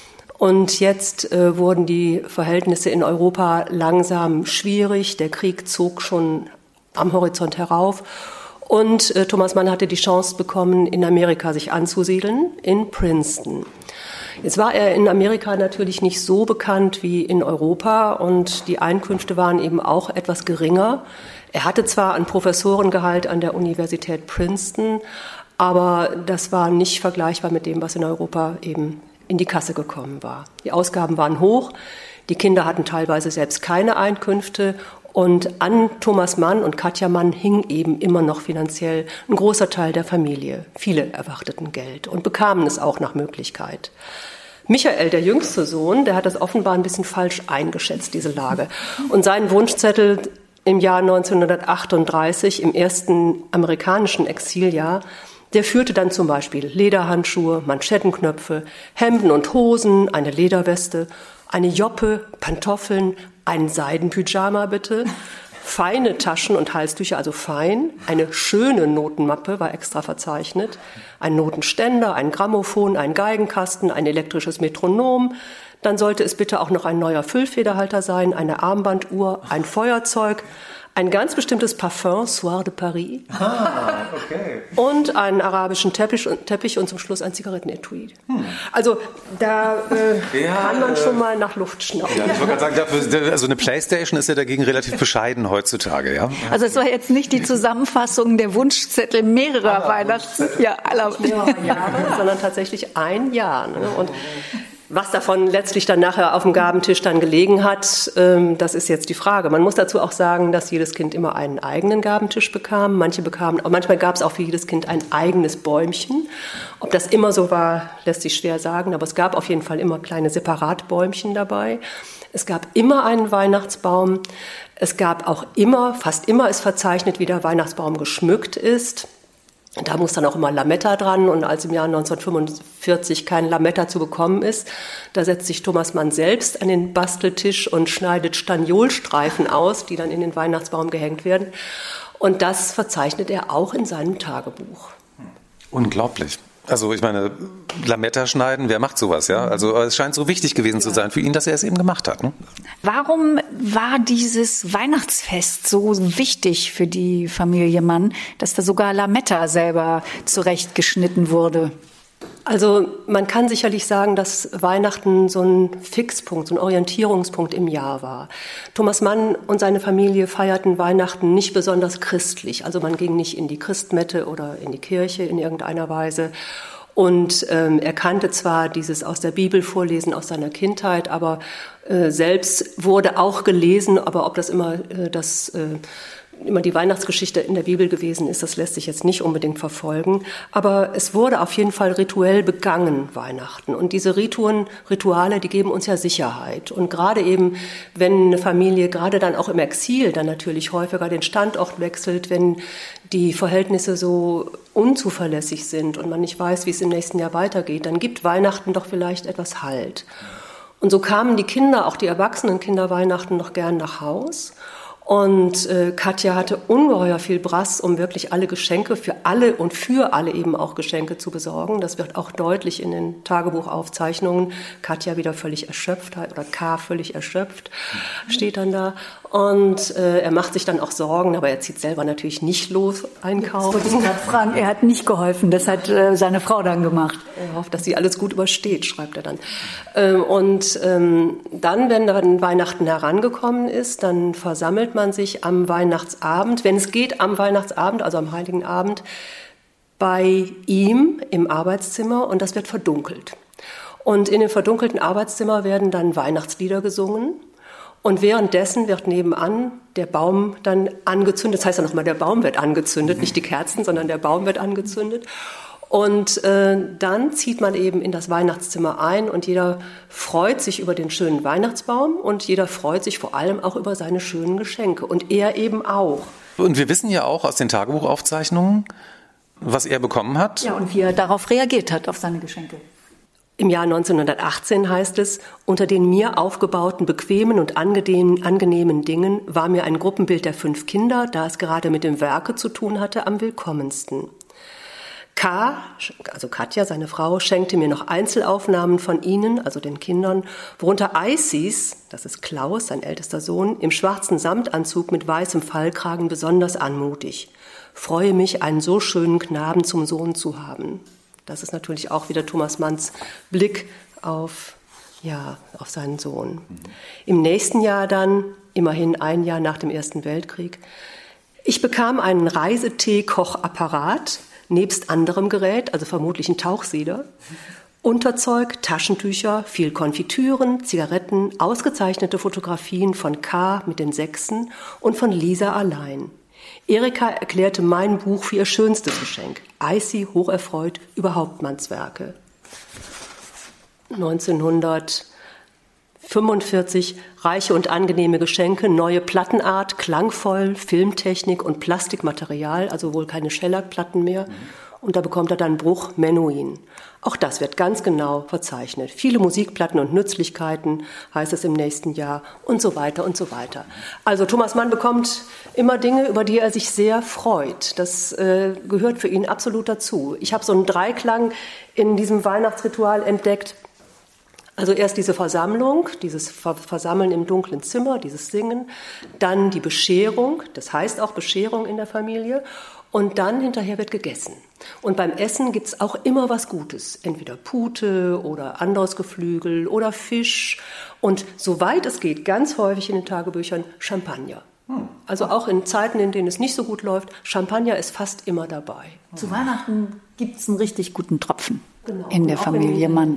Und jetzt wurden die Verhältnisse in Europa langsam schwierig. Der Krieg zog schon am Horizont herauf. Und Thomas Mann hatte die Chance bekommen, in Amerika sich anzusiedeln, in Princeton. Jetzt war er in Amerika natürlich nicht so bekannt wie in Europa und die Einkünfte waren eben auch etwas geringer. Er hatte zwar ein Professorengehalt an der Universität Princeton, aber das war nicht vergleichbar mit dem, was in Europa eben in die Kasse gekommen war. Die Ausgaben waren hoch, die Kinder hatten teilweise selbst keine Einkünfte. Und an Thomas Mann und Katja Mann hing eben immer noch finanziell ein großer Teil der Familie. Viele erwarteten Geld und bekamen es auch nach Möglichkeit. Michael, der jüngste Sohn, der hat das offenbar ein bisschen falsch eingeschätzt, diese Lage. Und seinen Wunschzettel im Jahr 1938, im ersten amerikanischen Exiljahr, der führte dann zum Beispiel Lederhandschuhe, Manschettenknöpfe, Hemden und Hosen, eine Lederweste, eine Joppe, Pantoffeln, einen Seidenpyjama bitte, feine Taschen und Halstücher, also fein, eine schöne Notenmappe war extra verzeichnet, ein Notenständer, ein Grammophon, ein Geigenkasten, ein elektrisches Metronom, dann sollte es bitte auch noch ein neuer Füllfederhalter sein, eine Armbanduhr, ein Feuerzeug, ein ganz bestimmtes Parfum, Soir de Paris, okay. Und einen arabischen Teppich und zum Schluss ein Zigarettenetui. Also da kann man schon mal nach Luft schnappen. Ja, ich wollte gerade sagen, also eine Playstation ist ja dagegen relativ bescheiden heutzutage. Ja? Also es war jetzt nicht die Zusammenfassung der Wunschzettel mehrerer Weihnachten, mehrere Jahre, sondern tatsächlich ein Jahr. Ne? Und Was davon letztlich dann nachher auf dem Gabentisch dann gelegen hat, das ist jetzt die Frage. Man muss dazu auch sagen, dass jedes Kind immer einen eigenen Gabentisch bekam. Manchmal gab es auch für jedes Kind ein eigenes Bäumchen. Ob das immer so war, lässt sich schwer sagen, aber es gab auf jeden Fall immer kleine Separatbäumchen dabei. Es gab immer einen Weihnachtsbaum. Es gab auch fast immer ist verzeichnet, wie der Weihnachtsbaum geschmückt ist. Da muss dann auch immer Lametta dran, und als im Jahr 1945 kein Lametta zu bekommen ist, da setzt sich Thomas Mann selbst an den Basteltisch und schneidet Staniolstreifen aus, die dann in den Weihnachtsbaum gehängt werden. Und das verzeichnet er auch in seinem Tagebuch. Unglaublich. Also ich meine, Lametta schneiden, wer macht sowas, ja? Also es scheint so wichtig gewesen zu sein für ihn, dass er es eben gemacht hat. Ne? Warum war dieses Weihnachtsfest so wichtig für die Familie Mann, dass da sogar Lametta selber zurechtgeschnitten wurde? Also man kann sicherlich sagen, dass Weihnachten so ein Fixpunkt, so ein Orientierungspunkt im Jahr war. Thomas Mann und seine Familie feierten Weihnachten nicht besonders christlich. Also man ging nicht in die Christmette oder in die Kirche in irgendeiner Weise. Und er kannte zwar dieses aus der Bibel vorlesen aus seiner Kindheit, aber selbst wurde auch gelesen, aber ob das immer immer die Weihnachtsgeschichte in der Bibel gewesen ist, das lässt sich jetzt nicht unbedingt verfolgen. Aber es wurde auf jeden Fall rituell begangen, Weihnachten. Und diese Rituale, die geben uns ja Sicherheit. Und gerade eben, wenn eine Familie, gerade dann auch im Exil, dann natürlich häufiger den Standort wechselt, wenn die Verhältnisse so unzuverlässig sind und man nicht weiß, wie es im nächsten Jahr weitergeht, dann gibt Weihnachten doch vielleicht etwas Halt. Und so kamen die Kinder, auch die erwachsenen Kinder, Weihnachten noch gern nach Haus. Und Katja hatte ungeheuer viel Brass, um wirklich alle Geschenke für alle und für alle eben auch Geschenke zu besorgen. Das wird auch deutlich in den Tagebuchaufzeichnungen. Katja wieder völlig erschöpft, oder K völlig erschöpft, steht dann da. Und er macht sich dann auch Sorgen, aber er zieht selber natürlich nicht los einkaufen. Ich wollte gerade fragen, er hat nicht geholfen, das hat seine Frau dann gemacht. Er hofft, dass sie alles gut übersteht, schreibt er dann. Dann, wenn dann Weihnachten herangekommen ist, dann versammelt man sich am Weihnachtsabend, wenn es geht am Weihnachtsabend, also am Heiligen Abend, bei ihm im Arbeitszimmer, und das wird verdunkelt. Und in dem verdunkelten Arbeitszimmer werden dann Weihnachtslieder gesungen. Und währenddessen wird nebenan der Baum dann angezündet. Das heißt ja nochmal, der Baum wird angezündet, nicht die Kerzen, sondern der Baum wird angezündet. Und dann zieht man eben in das Weihnachtszimmer ein und jeder freut sich über den schönen Weihnachtsbaum und jeder freut sich vor allem auch über seine schönen Geschenke. Und er eben auch. Und wir wissen ja auch aus den Tagebuchaufzeichnungen, was er bekommen hat. Ja, und wie er darauf reagiert hat, auf seine Geschenke. Im Jahr 1918 heißt es, unter den mir aufgebauten bequemen und angenehmen Dingen war mir ein Gruppenbild der 5 Kinder, da es gerade mit dem Werke zu tun hatte, am willkommensten. K., also Katja, seine Frau, schenkte mir noch Einzelaufnahmen von ihnen, also den Kindern, worunter Isis, das ist Klaus, sein ältester Sohn, im schwarzen Samtanzug mit weißem Fallkragen besonders anmutig. Freue mich, einen so schönen Knaben zum Sohn zu haben. Das ist natürlich auch wieder Thomas Manns Blick auf seinen Sohn. Im nächsten Jahr dann, immerhin ein Jahr nach dem Ersten Weltkrieg, ich bekam einen Reisetee-Kochapparat, nebst anderem Gerät, also vermutlich ein Tauchsieder, Unterzeug, Taschentücher, viel Konfitüren, Zigaretten, ausgezeichnete Fotografien von K. mit den 6 und von Lisa allein. Erika erklärte mein Buch für ihr schönstes Geschenk. Icy, hocherfreut über Hauptmanns Werke. 1945 reiche und angenehme Geschenke, neue Plattenart, klangvoll, Filmtechnik und Plastikmaterial, also wohl keine Shellac-Platten mehr. Und da bekommt er dann Bruch Menuhin. Auch das wird ganz genau verzeichnet. Viele Musikplatten und Nützlichkeiten, heißt es im nächsten Jahr, und so weiter und so weiter. Also Thomas Mann bekommt immer Dinge, über die er sich sehr freut. Das gehört für ihn absolut dazu. Ich habe so einen Dreiklang in diesem Weihnachtsritual entdeckt. Also erst diese Versammlung, dieses Versammeln im dunklen Zimmer, dieses Singen, dann die Bescherung, das heißt auch Bescherung in der Familie, und dann hinterher wird gegessen. Und beim Essen gibt's auch immer was Gutes, entweder Pute oder anderes Geflügel oder Fisch und soweit es geht, ganz häufig in den Tagebüchern Champagner. Also auch in Zeiten, in denen es nicht so gut läuft, Champagner ist fast immer dabei. Zu Weihnachten gibt's einen richtig guten Tropfen in der Familie Mann.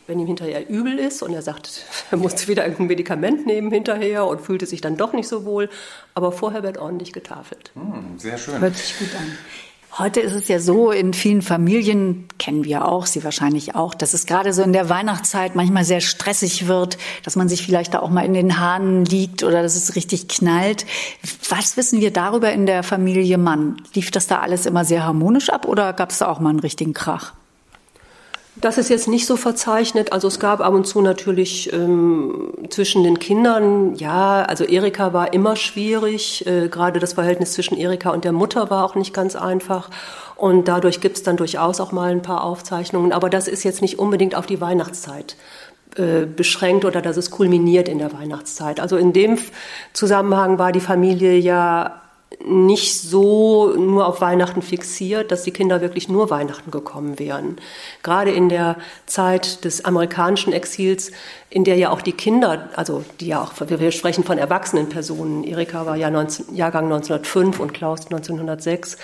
wenn ihm hinterher übel ist und er sagt, er musste wieder irgendein Medikament nehmen hinterher und fühlte sich dann doch nicht so wohl. Aber vorher wird ordentlich getafelt. Sehr schön. Hört sich gut an. Heute ist es ja so, in vielen Familien, kennen wir auch, Sie wahrscheinlich auch, dass es gerade so in der Weihnachtszeit manchmal sehr stressig wird, dass man sich vielleicht da auch mal in den Haaren liegt oder dass es richtig knallt. Was wissen wir darüber in der Familie Mann? Lief das da alles immer sehr harmonisch ab oder gab es da auch mal einen richtigen Krach? Das ist jetzt nicht so verzeichnet. Also es gab ab und zu natürlich zwischen den Kindern, ja, also Erika war immer schwierig. Gerade das Verhältnis zwischen Erika und der Mutter war auch nicht ganz einfach. Und dadurch gibt es dann durchaus auch mal ein paar Aufzeichnungen. Aber das ist jetzt nicht unbedingt auf die Weihnachtszeit beschränkt oder dass es kulminiert in der Weihnachtszeit. Also in dem Zusammenhang war die Familie ja nicht so nur auf Weihnachten fixiert, dass die Kinder wirklich nur Weihnachten gekommen wären. Gerade in der Zeit des amerikanischen Exils, in der ja auch die Kinder, also die ja auch, wir sprechen von erwachsenen Personen, Erika war ja Jahrgang 1905 und Klaus 1906,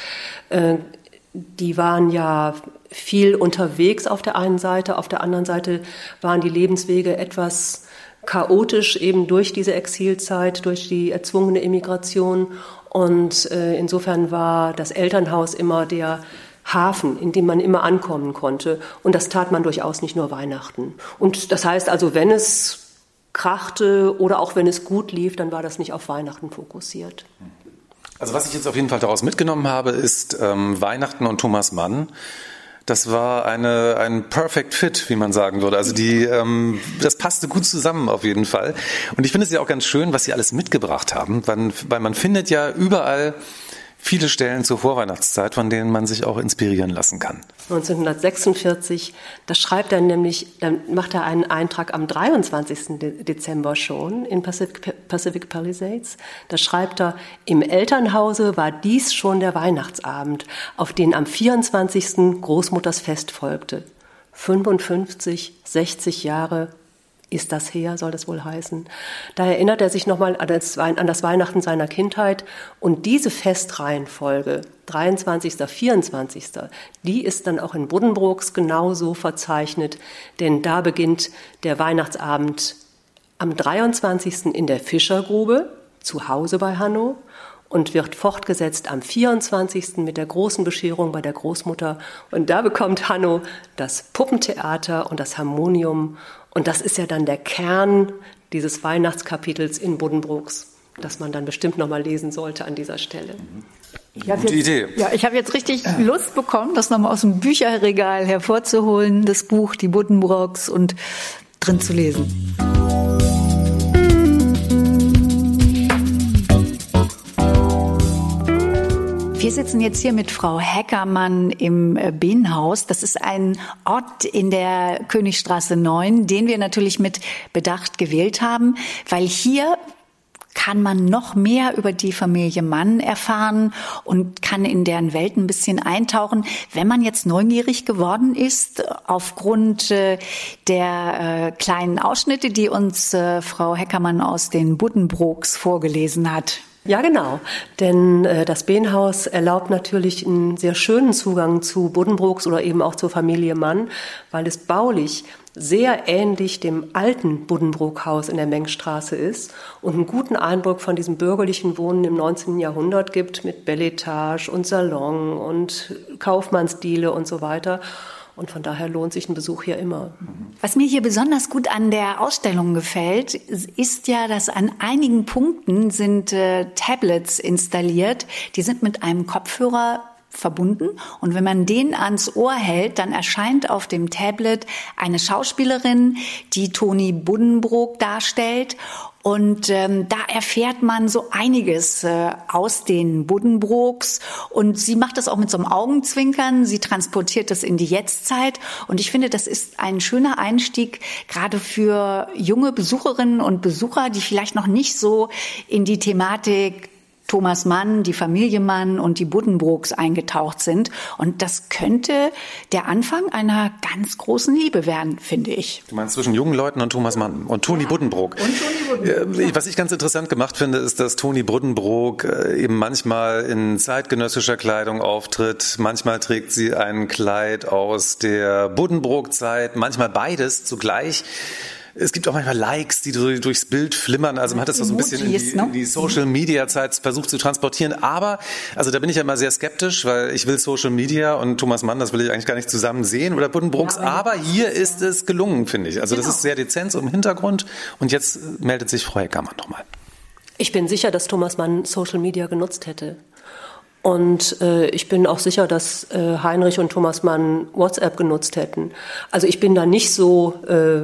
die waren ja viel unterwegs auf der einen Seite, auf der anderen Seite waren die Lebenswege etwas chaotisch eben durch diese Exilzeit, durch die erzwungene Emigration. Und insofern war das Elternhaus immer der Hafen, in dem man immer ankommen konnte. Und das tat man durchaus nicht nur Weihnachten. Und das heißt also, wenn es krachte oder auch wenn es gut lief, dann war das nicht auf Weihnachten fokussiert. Also was ich jetzt auf jeden Fall daraus mitgenommen habe, ist Weihnachten und Thomas Mann. Das war ein Perfect Fit, wie man sagen würde. Also das passte gut zusammen auf jeden Fall. Und ich finde es ja auch ganz schön, was Sie alles mitgebracht haben, weil man findet ja überall viele Stellen zur Vorweihnachtszeit, von denen man sich auch inspirieren lassen kann. 1946, da schreibt er nämlich, dann macht er einen Eintrag am 23. Dezember schon in Pacific Palisades. Da schreibt er, im Elternhause war dies schon der Weihnachtsabend, auf den am 24. Großmutters Fest folgte. 55, 60 Jahre ist das her, soll das wohl heißen. Da erinnert er sich nochmal an das Weihnachten seiner Kindheit. Und diese Festreihenfolge, 23., 24., die ist dann auch in Buddenbrooks genauso verzeichnet. Denn da beginnt der Weihnachtsabend am 23. in der Fischergrube, zu Hause bei Hanno, und wird fortgesetzt am 24. mit der großen Bescherung bei der Großmutter. Und da bekommt Hanno das Puppentheater und das Harmonium. Und das ist ja dann der Kern dieses Weihnachtskapitels in Buddenbrooks, das man dann bestimmt noch mal lesen sollte an dieser Stelle. Gute Idee. Ja, ich habe jetzt richtig Lust bekommen, das nochmal aus dem Bücherregal hervorzuholen, das Buch, die Buddenbrooks, und drin zu lesen. Wir sitzen jetzt hier mit Frau Heckermann im Bienenhaus. Das ist ein Ort in der Königstraße 9, den wir natürlich mit Bedacht gewählt haben, weil hier kann man noch mehr über die Familie Mann erfahren und kann in deren Welt ein bisschen eintauchen, wenn man jetzt neugierig geworden ist aufgrund der kleinen Ausschnitte, die uns Frau Heckermann aus den Buddenbrooks vorgelesen hat. Ja, genau. Denn das Bienenhaus erlaubt natürlich einen sehr schönen Zugang zu Buddenbrooks oder eben auch zur Familie Mann, weil es baulich sehr ähnlich dem alten Buddenbrook-Haus in der Mengstraße ist und einen guten Eindruck von diesem bürgerlichen Wohnen im 19. Jahrhundert gibt mit Beletage und Salon und Kaufmannsdiele und so weiter. Und von daher lohnt sich ein Besuch hier immer. Was mir hier besonders gut an der Ausstellung gefällt, ist ja, dass an einigen Punkten sind Tablets installiert. Die sind mit einem Kopfhörer verbunden. Und wenn man den ans Ohr hält, dann erscheint auf dem Tablet eine Schauspielerin, die Toni Buddenbrook darstellt. Und da erfährt man so einiges aus den Buddenbrooks. Und sie macht das auch mit so einem Augenzwinkern. Sie transportiert das in die Jetztzeit. Und ich finde, das ist ein schöner Einstieg, gerade für junge Besucherinnen und Besucher, die vielleicht noch nicht so in die Thematik Thomas Mann, die Familie Mann und die Buddenbrooks eingetaucht sind. Und das könnte der Anfang einer ganz großen Liebe werden, finde ich. Du meinst zwischen jungen Leuten und Thomas Mann und Toni Buddenbrook. Was ich ganz interessant gemacht finde, ist, dass Toni Buddenbrook eben manchmal in zeitgenössischer Kleidung auftritt. Manchmal trägt sie ein Kleid aus der Buddenbrook-Zeit, manchmal beides zugleich. Es gibt auch manchmal Likes, die durchs Bild flimmern. Also man hat das so ein bisschen in die Social-Media-Zeit versucht zu transportieren. Aber, also da bin ich ja immer sehr skeptisch, weil ich will Social Media und Thomas Mann, das will ich eigentlich gar nicht zusammen sehen oder Buddenbrooks. Ja, aber hier ist es gelungen, finde ich. Also das ist sehr dezent so im Hintergrund. Und jetzt meldet sich Frau Heckermann nochmal. Ich bin sicher, dass Thomas Mann Social Media genutzt hätte. Und ich bin auch sicher, dass Heinrich und Thomas Mann WhatsApp genutzt hätten. Also ich bin da nicht so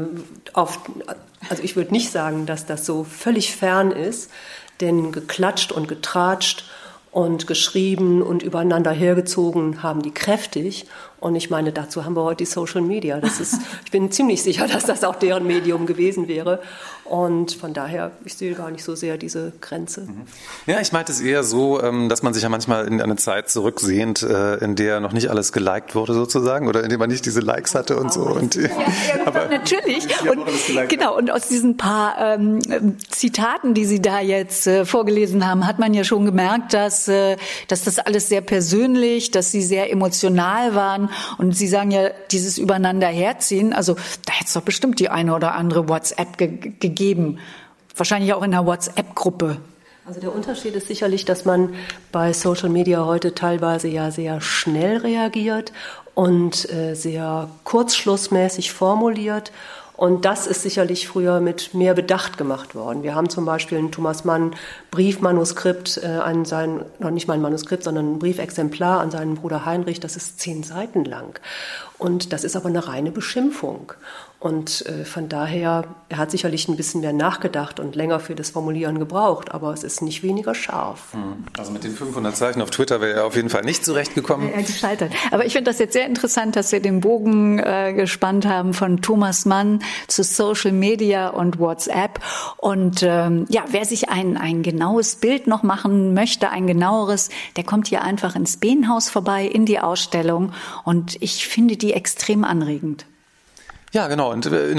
also ich würde nicht sagen, dass das so völlig fern ist, denn geklatscht und getratscht und geschrieben und übereinander hergezogen haben die kräftig. Und ich meine, dazu haben wir heute die Social Media. Ich bin ziemlich sicher, dass das auch deren Medium gewesen wäre. Und von daher, ich sehe gar nicht so sehr diese Grenze. Ja, ich meinte es eher so, dass man sich ja manchmal in eine Zeit zurücksehnt, in der noch nicht alles geliked wurde sozusagen oder in der man nicht diese Likes hatte und so. Und, aber natürlich. Und, genau, und aus diesen paar Zitaten, die Sie da jetzt vorgelesen haben, hat man ja schon gemerkt, dass das alles sehr persönlich, dass Sie sehr emotional waren. Und Sie sagen ja, dieses Übereinander herziehen, also da hätte es doch bestimmt die eine oder andere WhatsApp gegeben. Wahrscheinlich auch in einer WhatsApp-Gruppe. Also der Unterschied ist sicherlich, dass man bei Social Media heute teilweise ja sehr schnell reagiert und sehr kurzschlussmäßig formuliert. Und das ist sicherlich früher mit mehr Bedacht gemacht worden. Wir haben zum Beispiel ein Thomas Mann Briefmanuskript noch nicht mal ein Manuskript, sondern ein Briefexemplar an seinen Bruder Heinrich, das ist 10 Seiten lang. Und das ist aber eine reine Beschimpfung. Und von daher, er hat sicherlich ein bisschen mehr nachgedacht und länger für das Formulieren gebraucht, aber es ist nicht weniger scharf. Also mit den 500 Zeichen auf Twitter wäre er auf jeden Fall nicht zurechtgekommen. Er gescheitert. Aber ich finde das jetzt sehr interessant, dass wir den Bogen gespannt haben von Thomas Mann zu Social Media und WhatsApp. Und wer sich ein genaues Bild noch machen möchte, ein genaueres, der kommt hier einfach ins Behnhaus vorbei, in die Ausstellung. Und ich finde die extrem anregend. Ja, genau. Und wir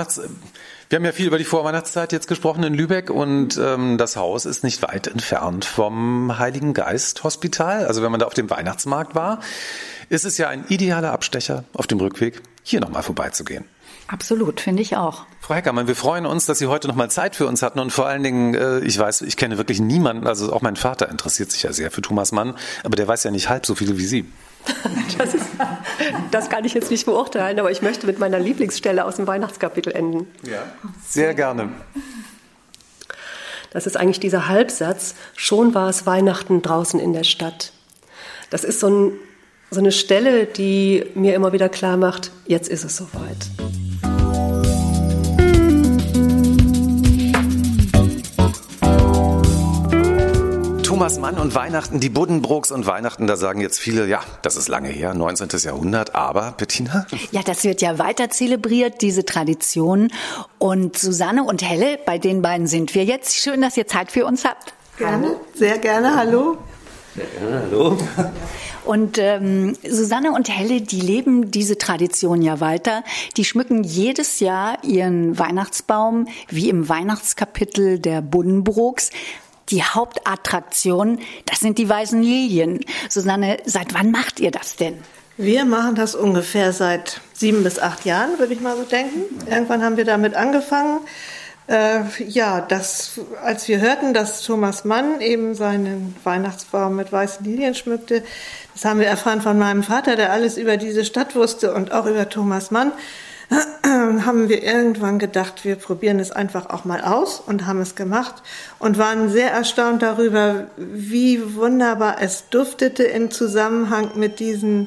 haben ja viel über die Vorweihnachtszeit jetzt gesprochen in Lübeck und das Haus ist nicht weit entfernt vom Heiligen Geist Hospital. Also wenn man da auf dem Weihnachtsmarkt war, ist es ja ein idealer Abstecher auf dem Rückweg, hier nochmal vorbeizugehen. Absolut, finde ich auch. Frau Heckermann, wir freuen uns, dass Sie heute nochmal Zeit für uns hatten und vor allen Dingen, ich kenne wirklich niemanden, also auch mein Vater interessiert sich ja sehr für Thomas Mann, aber der weiß ja nicht halb so viel wie Sie. Das kann ich jetzt nicht beurteilen, aber ich möchte mit meiner Lieblingsstelle aus dem Weihnachtskapitel enden. Ja, sehr gerne. Das ist eigentlich dieser Halbsatz, schon war es Weihnachten draußen in der Stadt. Das ist so eine Stelle, die mir immer wieder klar macht, jetzt ist es soweit. Thomas Mann und Weihnachten, die Buddenbrooks und Weihnachten, da sagen jetzt viele, ja, das ist lange her, 19. Jahrhundert, aber Bettina? Ja, das wird ja weiter zelebriert, diese Tradition. Und Susanne und Helle, bei den beiden sind wir jetzt. Schön, dass ihr Zeit für uns habt. Gerne, sehr gerne, hallo. Sehr gerne, hallo. Und Susanne und Helle, die leben diese Tradition ja weiter. Die schmücken jedes Jahr ihren Weihnachtsbaum, wie im Weihnachtskapitel der Buddenbrooks. Die Hauptattraktion, das sind die weißen Lilien. Susanne, seit wann macht ihr das denn? Wir machen das ungefähr seit 7 bis 8 Jahren, würde ich mal so denken. Irgendwann haben wir damit angefangen. Als wir hörten, dass Thomas Mann eben seinen Weihnachtsbaum mit weißen Lilien schmückte, das haben wir erfahren von meinem Vater, der alles über diese Stadt wusste und auch über Thomas Mann, haben wir irgendwann gedacht, wir probieren es einfach auch mal aus und haben es gemacht und waren sehr erstaunt darüber, wie wunderbar es duftete im Zusammenhang mit diesen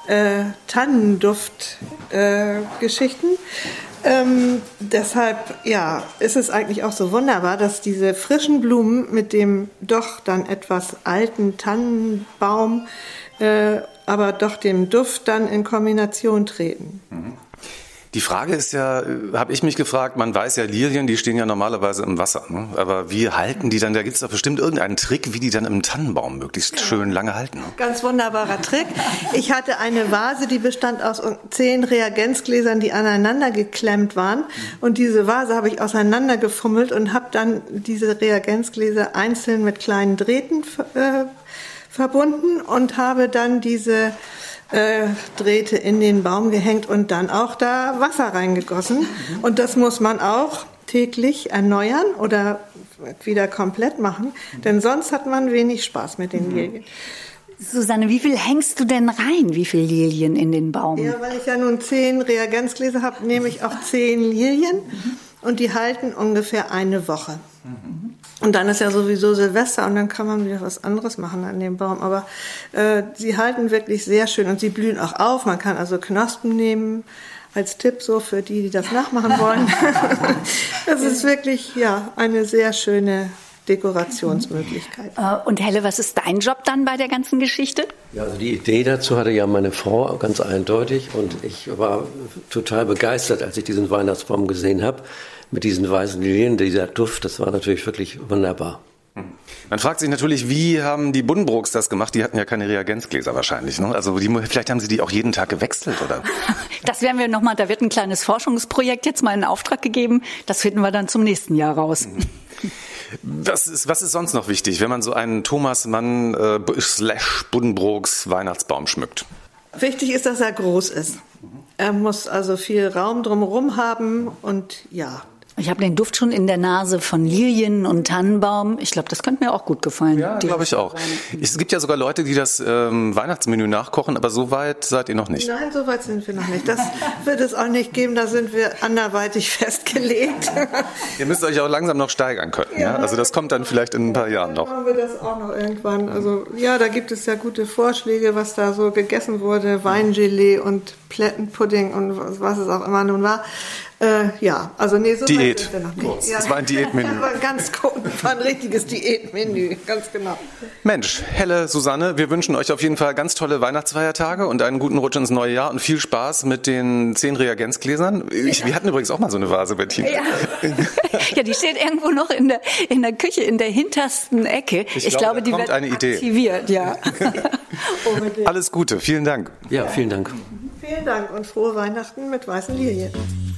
Tannenduft-Geschichten. Deshalb, ist es eigentlich auch so wunderbar, dass diese frischen Blumen mit dem doch dann etwas alten Tannenbaum, aber doch dem Duft dann in Kombination treten. Die Frage ist ja, habe ich mich gefragt, man weiß ja, Lilien, die stehen ja normalerweise im Wasser. Ne? Aber wie halten die dann, da gibt es doch bestimmt irgendeinen Trick, wie die dann im Tannenbaum möglichst schön lange halten. Ne? Ganz wunderbarer Trick. Ich hatte eine Vase, die bestand aus 10 Reagenzgläsern, die aneinander geklemmt waren. Und diese Vase habe ich auseinandergefummelt und habe dann diese Reagenzgläser einzeln mit kleinen Drähten verbunden und habe dann diese Drähte in den Baum gehängt und dann auch da Wasser reingegossen. Und das muss man auch täglich erneuern oder wieder komplett machen, denn sonst hat man wenig Spaß mit den Lilien. Susanne, wie viel hängst du denn rein? Wie viel Lilien in den Baum? Ja, weil ich ja nun 10 Reagenzgläser habe, nehme ich auch 10 Lilien und die halten ungefähr eine Woche. Und dann ist ja sowieso Silvester und dann kann man wieder was anderes machen an dem Baum. Aber sie halten wirklich sehr schön und sie blühen auch auf. Man kann also Knospen nehmen als Tipp so für die, die das nachmachen wollen. Das ist wirklich eine sehr schöne Dekorationsmöglichkeit. Und Helle, was ist dein Job dann bei der ganzen Geschichte? Ja, also die Idee dazu hatte ja meine Frau ganz eindeutig und ich war total begeistert, als ich diesen Weihnachtsbaum gesehen habe. Mit diesen weißen Lilien, dieser Duft, das war natürlich wirklich wunderbar. Man fragt sich natürlich, wie haben die Buddenbrooks das gemacht? Die hatten ja keine Reagenzgläser wahrscheinlich. Ne? Also vielleicht haben sie die auch jeden Tag gewechselt, oder? Das werden wir nochmal, da wird ein kleines Forschungsprojekt jetzt mal in Auftrag gegeben. Das finden wir dann zum nächsten Jahr raus. Was ist sonst noch wichtig, wenn man so einen Thomas Mann / Buddenbrooks Weihnachtsbaum schmückt? Wichtig ist, dass er groß ist. Er muss also viel Raum drumherum haben und Ich habe den Duft schon in der Nase von Lilien und Tannenbaum. Ich glaube, das könnte mir auch gut gefallen. Ja, glaube ich auch. Es gibt ja sogar Leute, die das Weihnachtsmenü nachkochen, aber so weit seid ihr noch nicht. Nein, so weit sind wir noch nicht. Das wird es auch nicht geben, da sind wir anderweitig festgelegt. Ihr müsst euch auch langsam noch steigern können. Ja? Also das kommt dann vielleicht in ein paar Jahren noch. Machen wir das auch noch irgendwann. Also da gibt es ja gute Vorschläge, was da so gegessen wurde. Weingelee und Plättenpudding und was es auch immer nun war. So Diät. sind wir noch nicht. Das war ein Diätmenü. War ein richtiges Diätmenü, ganz genau. Mensch, Helle, Susanne, wir wünschen euch auf jeden Fall ganz tolle Weihnachtsfeiertage und einen guten Rutsch ins neue Jahr und viel Spaß mit den 10 Reagenzgläsern. Wir hatten übrigens auch mal so eine Vase, Bettina. Ja, die steht irgendwo noch in der Küche, in der hintersten Ecke. Ich glaube, die wird aktiviert. Ja. Alles Gute, vielen Dank. Ja, vielen Dank. Vielen Dank und frohe Weihnachten mit weißen Lilien.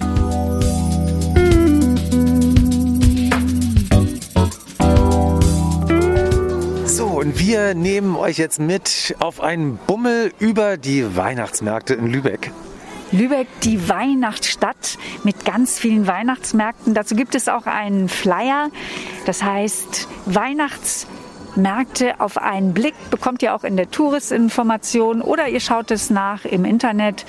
So, und wir nehmen euch jetzt mit auf einen Bummel über die Weihnachtsmärkte in Lübeck. Lübeck, die Weihnachtsstadt mit ganz vielen Weihnachtsmärkten. Dazu gibt es auch einen Flyer. Das heißt, Weihnachtsmärkte auf einen Blick bekommt ihr auch in der Touristinformation oder ihr schaut es nach im Internet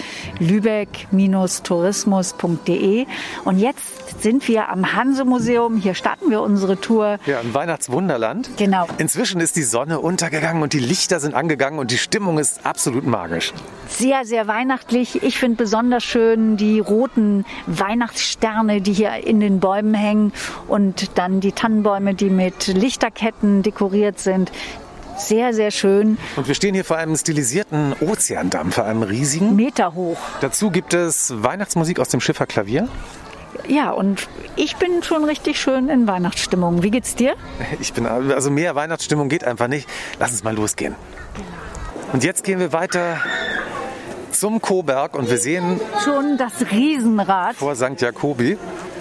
lübeck-tourismus.de. Und jetzt sind wir am Hanse-Museum. Hier starten wir unsere Tour. Ja, im Weihnachtswunderland. Genau. Inzwischen ist die Sonne untergegangen und die Lichter sind angegangen und die Stimmung ist absolut magisch. Sehr, sehr weihnachtlich. Ich finde besonders schön die roten Weihnachtssterne, die hier in den Bäumen hängen und dann die Tannenbäume, die mit Lichterketten dekoriert sind. Sehr, sehr schön. Und wir stehen hier vor einem stilisierten Ozeandampfer, einem riesigen. Meter hoch. Dazu gibt es Weihnachtsmusik aus dem Schifferklavier. Ja, und ich bin schon richtig schön in Weihnachtsstimmung. Wie geht's dir? Also mehr Weihnachtsstimmung geht einfach nicht. Lass uns mal losgehen. Und jetzt gehen wir weiter zum Coburg und wir sehen schon das Riesenrad vor St. Jakobi.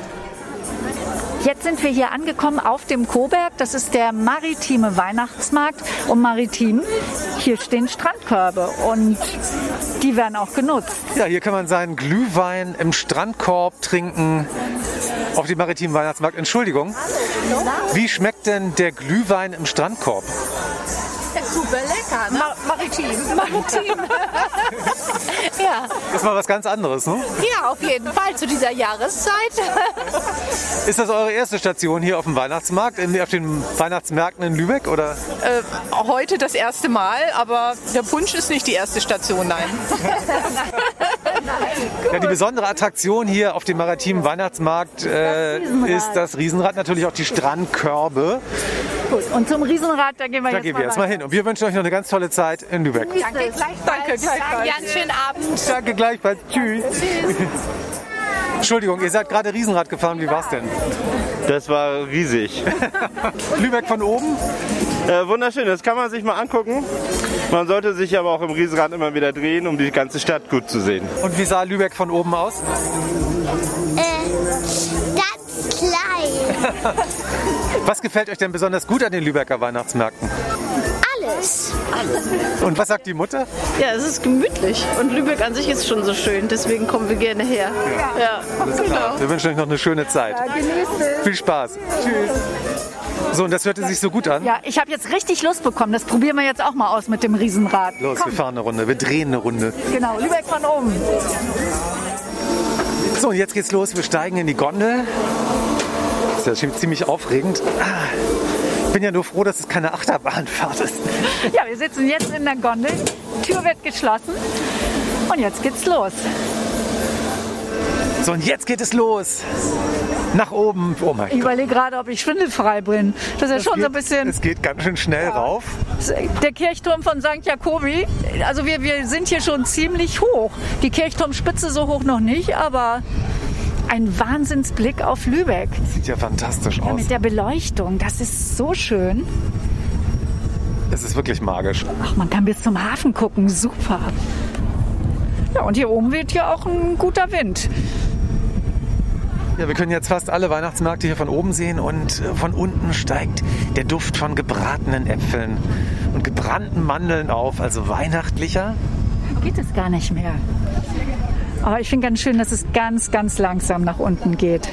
Jetzt sind wir hier angekommen auf dem Coburg. Das ist der maritime Weihnachtsmarkt. Und maritim, hier stehen Strandkörbe und die werden auch genutzt. Ja, hier kann man seinen Glühwein im Strandkorb trinken auf dem maritimen Weihnachtsmarkt. Entschuldigung, wie schmeckt denn der Glühwein im Strandkorb? Super lecker, ne? Maritim. Ja. Das ist mal was ganz anderes, ne? Ja, auf jeden Fall zu dieser Jahreszeit. Ist das eure erste Station hier auf dem Weihnachtsmarkt, auf den Weihnachtsmärkten in Lübeck, oder? Heute das erste Mal, aber der Punsch ist nicht die erste Station, nein. Ja, die besondere Attraktion hier auf dem maritimen Weihnachtsmarkt ist das Riesenrad, natürlich auch die Strandkörbe. Gut, und zum Riesenrad, da gehen wir jetzt mal hin. Und wir wünschen euch noch eine ganz tolle Zeit in Lübeck. Danke gleichfalls. Danke gleichfalls. Ja, einen schönen Abend. Danke gleichfalls. Tschüss. Entschuldigung, ihr seid gerade Riesenrad gefahren. Wie war's denn? Das war riesig. Lübeck von oben? Wunderschön, das kann man sich mal angucken. Man sollte sich aber auch im Riesenrad immer wieder drehen, um die ganze Stadt gut zu sehen. Und wie sah Lübeck von oben aus? Ganz klein. Was gefällt euch denn besonders gut an den Lübecker Weihnachtsmärkten? Alles. Und was sagt die Mutter? Ja, es ist gemütlich und Lübeck an sich ist schon so schön, deswegen kommen wir gerne her. Ja. Alles klar. Wir wünschen euch noch eine schöne Zeit. Ja, genießt es. Viel Spaß. Tschüss. So, und das hörte sich so gut an. Ja, ich habe jetzt richtig Lust bekommen. Das probieren wir jetzt auch mal aus mit dem Riesenrad. Los, Komm. wir fahren eine Runde, wir drehen eine Runde. Genau, Lübeck von oben. So, und jetzt geht's los. Wir steigen in die Gondel. Das ist ja ziemlich aufregend. Ich bin ja nur froh, dass es keine Achterbahnfahrt ist. Ja, wir sitzen jetzt in der Gondel. Tür wird geschlossen. Und jetzt geht's los. So, und jetzt geht es los. Nach oben. Oh mein Ich Gott. überlege gerade, ob ich schwindelfrei bin. Das ist ja schon so ein bisschen... Es geht ganz schön schnell rauf. Der Kirchturm von St. Jakobi, also wir sind hier schon ziemlich hoch. Die Kirchturmspitze so hoch noch nicht, aber ein Wahnsinnsblick auf Lübeck. Sieht ja fantastisch Ja, aus. mit der Beleuchtung, das ist so schön. Es ist wirklich magisch. Ach, man kann bis zum Hafen gucken, super. Ja, und hier oben weht ja auch ein guter Wind. Ja, wir können jetzt fast alle Weihnachtsmärkte hier von oben sehen und von unten steigt der Duft von gebratenen Äpfeln und gebrannten Mandeln auf, also weihnachtlicher. Geht es gar nicht mehr. Aber ich finde ganz schön, dass es ganz, ganz langsam nach unten geht.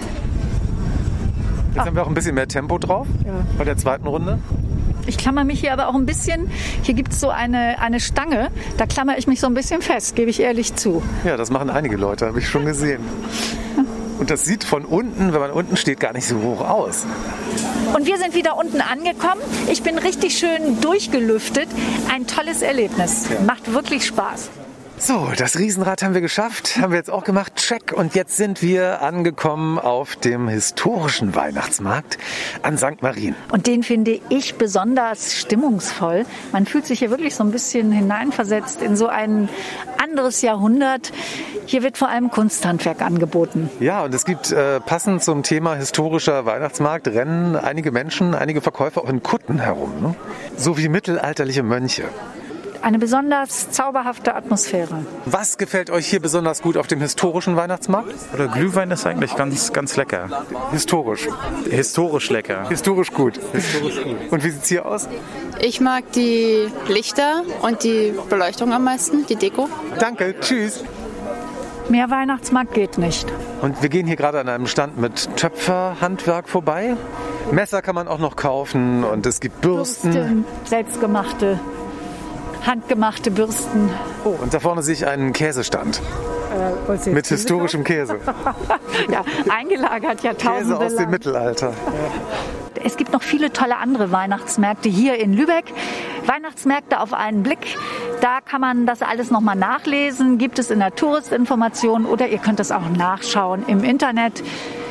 Jetzt haben wir auch ein bisschen mehr Tempo drauf bei der zweiten Runde. Ich klammer mich hier aber auch ein bisschen, hier gibt es so eine Stange, da klammer ich mich so ein bisschen fest, gebe ich ehrlich zu. Ja, das machen einige Leute, habe ich schon gesehen. Und das sieht von unten, wenn man unten steht, gar nicht so hoch aus. Und wir sind wieder unten angekommen. Ich bin richtig schön durchgelüftet. Ein tolles Erlebnis. Macht wirklich Spaß. So, das Riesenrad haben wir geschafft, haben wir jetzt auch gemacht, check. Und jetzt sind wir angekommen auf dem historischen Weihnachtsmarkt an St. Marien. Und den finde ich besonders stimmungsvoll. Man fühlt sich hier wirklich so ein bisschen hineinversetzt in so ein anderes Jahrhundert. Hier wird vor allem Kunsthandwerk angeboten. Ja, und es gibt passend zum Thema historischer Weihnachtsmarkt rennen einige Menschen, einige Verkäufer auch in Kutten herum, ne? So wie mittelalterliche Mönche. Eine besonders zauberhafte Atmosphäre. Was gefällt euch hier besonders gut auf dem historischen Weihnachtsmarkt? Oder Glühwein ist eigentlich ganz, ganz lecker. Historisch. Historisch lecker. Historisch gut. Und wie sieht's hier aus? Ich mag die Lichter und die Beleuchtung am meisten, die Deko. Danke, tschüss. Mehr Weihnachtsmarkt geht nicht. Und wir gehen hier gerade an einem Stand mit Töpferhandwerk vorbei. Messer kann man auch noch kaufen und es gibt Bürsten. Selbstgemachte, handgemachte Bürsten. Oh, und da vorne sehe ich einen Käsestand. Mit historischem Käse. Ja, eingelagert Jahrtausende Käse aus dem lang. Mittelalter. Es gibt noch viele tolle andere Weihnachtsmärkte hier in Lübeck. Weihnachtsmärkte auf einen Blick. Da kann man das alles nochmal nachlesen. Gibt es in der Touristinformation oder ihr könnt es auch nachschauen im Internet.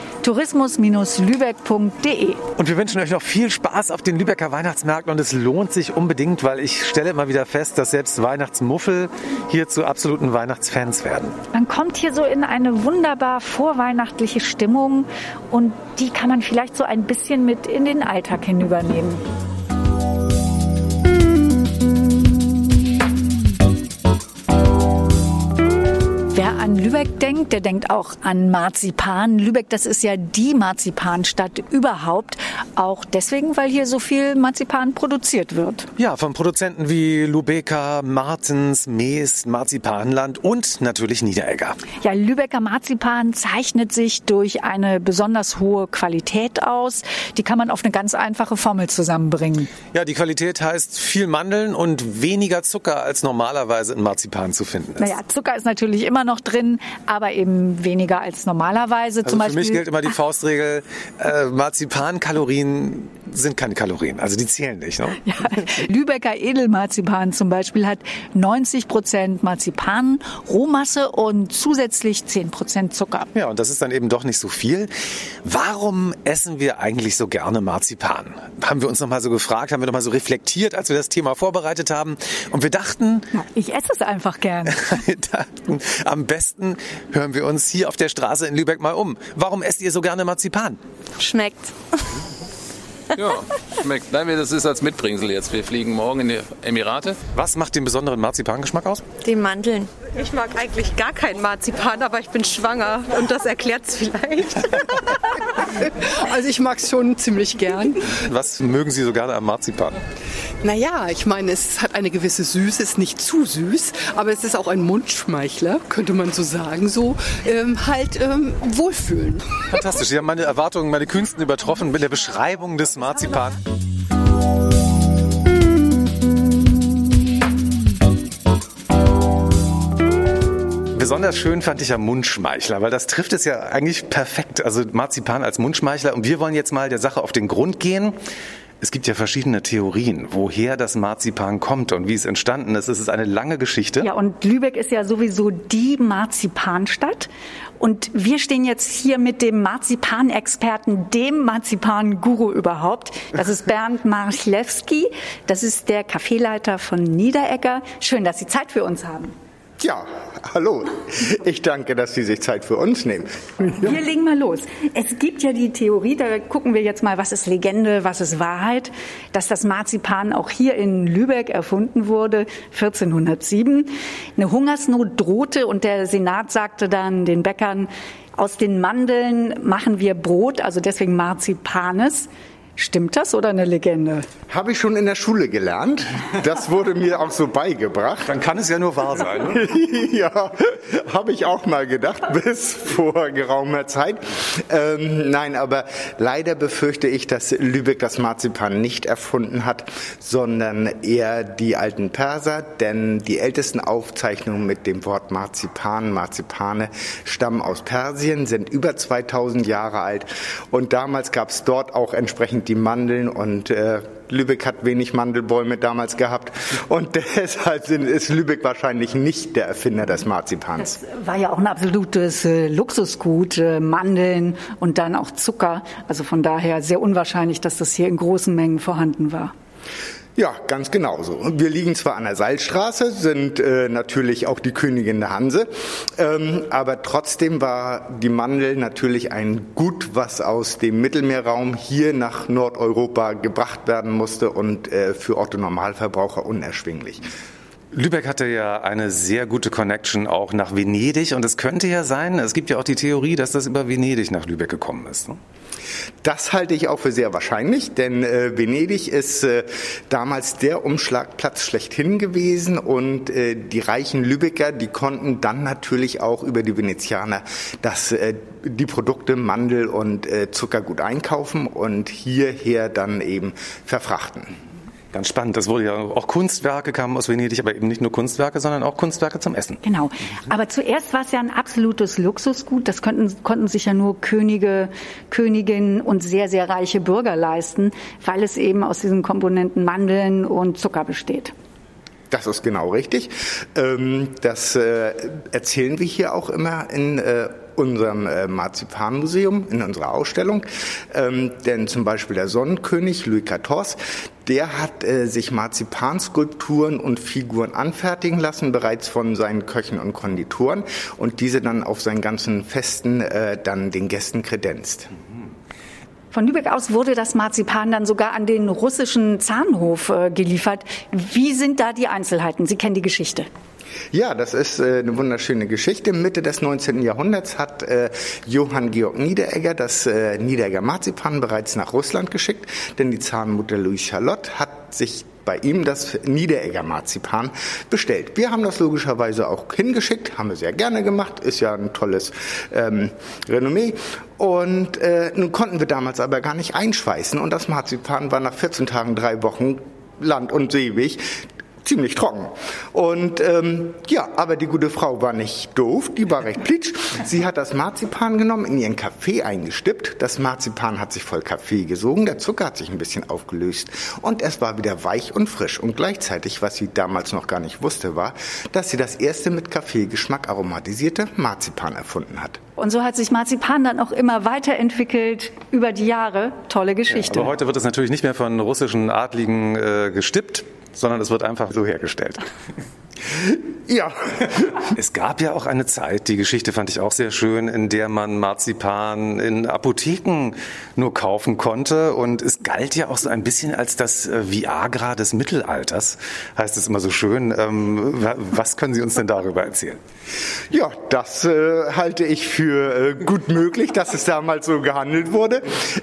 tourismus-lübeck.de. Und wir wünschen euch noch viel Spaß auf den Lübecker Weihnachtsmärkten und es lohnt sich unbedingt, weil ich stelle immer wieder fest, dass selbst Weihnachtsmuffel hier zu absoluten Weihnachtsfans werden. Man kommt hier so in eine wunderbar vorweihnachtliche Stimmung und die kann man vielleicht so ein bisschen mit in den Alltag hinübernehmen. Wer an Lübeck denkt, der denkt auch an Marzipan. Lübeck, das ist ja die Marzipanstadt überhaupt. Auch deswegen, weil hier so viel Marzipan produziert wird. Ja, von Produzenten wie Lubeka, Martens, Mees, Marzipanland und natürlich Niederegger. Ja, Lübecker Marzipan zeichnet sich durch eine besonders hohe Qualität aus. Die kann man auf eine ganz einfache Formel zusammenbringen. Ja, die Qualität heißt viel Mandeln und weniger Zucker als normalerweise in Marzipan zu finden ist. Naja, Zucker ist natürlich immer noch drin, aber eben weniger als normalerweise. Also Zum für Beispiel, mich gilt immer die Faustregel, Marzipankalorien sind keine Kalorien, also die zählen nicht. Ne? Ja, Lübecker Edelmarzipan zum Beispiel hat 90% Marzipan, Rohmasse und zusätzlich 10% Zucker. Ja, und das ist dann eben doch nicht so viel. Warum essen wir eigentlich so gerne Marzipan? Haben wir uns noch mal so gefragt, haben wir noch mal so reflektiert, als wir das Thema vorbereitet haben. Und wir dachten... Na, ich esse es einfach gern. Wir dachten, am besten hören wir uns hier auf der Straße in Lübeck mal um. Warum esst ihr so gerne Marzipan? Schmeckt. Ja, schmeckt. Nein, das ist als Mitbringsel jetzt. Wir fliegen morgen in die Emirate. Was macht den besonderen Marzipangeschmack aus? Die Mandeln. Ich mag eigentlich gar keinen Marzipan, aber ich bin schwanger und das erklärt es vielleicht. Also ich mag es schon ziemlich gern. Was mögen Sie so gerne am Marzipan? Naja, ich meine, es hat eine gewisse Süße, ist nicht zu süß, aber es ist auch ein Mundschmeichler, könnte man so sagen, so wohlfühlen. Fantastisch, Sie haben meine Erwartungen, meine kühnsten übertroffen mit der Beschreibung des Marzipan. Besonders schön fand ich ja Mundschmeichler, weil das trifft es ja eigentlich perfekt. Also Marzipan als Mundschmeichler. Und wir wollen jetzt mal der Sache auf den Grund gehen. Es gibt ja verschiedene Theorien, woher das Marzipan kommt und wie es entstanden ist. Es ist eine lange Geschichte. Ja, und Lübeck ist ja sowieso die Marzipanstadt. Und wir stehen jetzt hier mit dem Marzipanexperten, dem Marzipan-Guru überhaupt. Das ist Bernd Marchlewski. Das ist der Kaffeeleiter von Niederegger. Schön, dass Sie Zeit für uns haben. Ja, hallo. Ich danke, dass Sie sich Zeit für uns nehmen. Wir legen mal los. Es gibt ja die Theorie, da gucken wir jetzt mal, was ist Legende, was ist Wahrheit, dass das Marzipan auch hier in Lübeck erfunden wurde, 1407. Eine Hungersnot drohte und der Senat sagte dann den Bäckern, aus den Mandeln machen wir Brot, also deswegen Marzipanes. Stimmt das oder eine Legende? Habe ich schon in der Schule gelernt. Das wurde mir auch so beigebracht. Dann kann es ja nur wahr sein. Ne? Ja, habe ich auch mal gedacht, bis vor geraumer Zeit. Nein, aber leider befürchte ich, dass Lübeck das Marzipan nicht erfunden hat, sondern eher die alten Perser. Denn die ältesten Aufzeichnungen mit dem Wort Marzipan, Marzipane, stammen aus Persien, sind über 2000 Jahre alt. Und damals gab es dort auch entsprechend die Mandeln und Lübeck hat wenig Mandelbäume damals gehabt und deshalb ist Lübeck wahrscheinlich nicht der Erfinder des Marzipans. Das war ja auch ein absolutes Luxusgut, Mandeln und dann auch Zucker. Also von daher sehr unwahrscheinlich, dass das hier in großen Mengen vorhanden war. Ja, ganz genauso. Wir liegen zwar an der Salzstraße, sind natürlich auch die Königin der Hanse, aber trotzdem war die Mandel natürlich ein Gut, was aus dem Mittelmeerraum hier nach Nordeuropa gebracht werden musste und für Otto-Normalverbraucher unerschwinglich. Lübeck hatte ja eine sehr gute Connection auch nach Venedig und es könnte ja sein, es gibt ja auch die Theorie, dass das über Venedig nach Lübeck gekommen ist. Ne? Das halte ich auch für sehr wahrscheinlich, denn Venedig ist damals der Umschlagplatz schlechthin gewesen und die reichen Lübecker, die konnten dann natürlich auch über die Venezianer die Produkte Mandel und Zucker gut einkaufen und hierher dann eben verfrachten. Ganz spannend. Das wurde ja auch Kunstwerke kamen aus Venedig, aber eben nicht nur Kunstwerke, sondern auch Kunstwerke zum Essen. Genau. Aber zuerst war es ja ein absolutes Luxusgut. Das konnten sich ja nur Könige, Königinnen und sehr, sehr reiche Bürger leisten, weil es eben aus diesen Komponenten Mandeln und Zucker besteht. Das ist genau richtig. Das erzählen wir hier auch immer in unserem Marzipanmuseum, in unserer Ausstellung. Denn zum Beispiel der Sonnenkönig Louis XIV, der hat sich Marzipanskulpturen und Figuren anfertigen lassen, bereits von seinen Köchen und Konditoren und diese dann auf seinen ganzen Festen dann den Gästen kredenzt. Von Lübeck aus wurde das Marzipan dann sogar an den russischen Zarenhof geliefert. Wie sind da die Einzelheiten? Sie kennen die Geschichte. Ja, das ist eine wunderschöne Geschichte. Mitte des 19. Jahrhunderts hat Johann Georg Niederegger das Niederegger Marzipan bereits nach Russland geschickt, denn die Zarenmutter Louise Charlotte hat sich bei ihm das Niederegger Marzipan bestellt. Wir haben das logischerweise auch hingeschickt, haben wir sehr gerne gemacht, ist ja ein tolles Renommee. Und nun konnten wir damals aber gar nicht einschweißen und das Marzipan war nach 14 Tagen, 3 Wochen Land- und Seeweg ziemlich trocken. Und aber die gute Frau war nicht doof, die war recht plitsch. Sie hat das Marzipan genommen, in ihren Kaffee eingestippt. Das Marzipan hat sich voll Kaffee gesogen, der Zucker hat sich ein bisschen aufgelöst und es war wieder weich und frisch. Und gleichzeitig, was sie damals noch gar nicht wusste, war, dass sie das erste mit Kaffeegeschmack aromatisierte Marzipan erfunden hat. Und so hat sich Marzipan dann auch immer weiterentwickelt über die Jahre. Tolle Geschichte. Ja, aber heute wird es natürlich nicht mehr von russischen Adligen gestippt, sondern es wird einfach so hergestellt. Ja. Es gab ja auch eine Zeit, die Geschichte fand ich auch sehr schön, in der man Marzipan in Apotheken nur kaufen konnte. Und es galt ja auch so ein bisschen als das Viagra des Mittelalters, heißt es immer so schön. Was können Sie uns denn darüber erzählen? Ja, das halte ich für gut möglich, dass es damals so gehandelt wurde.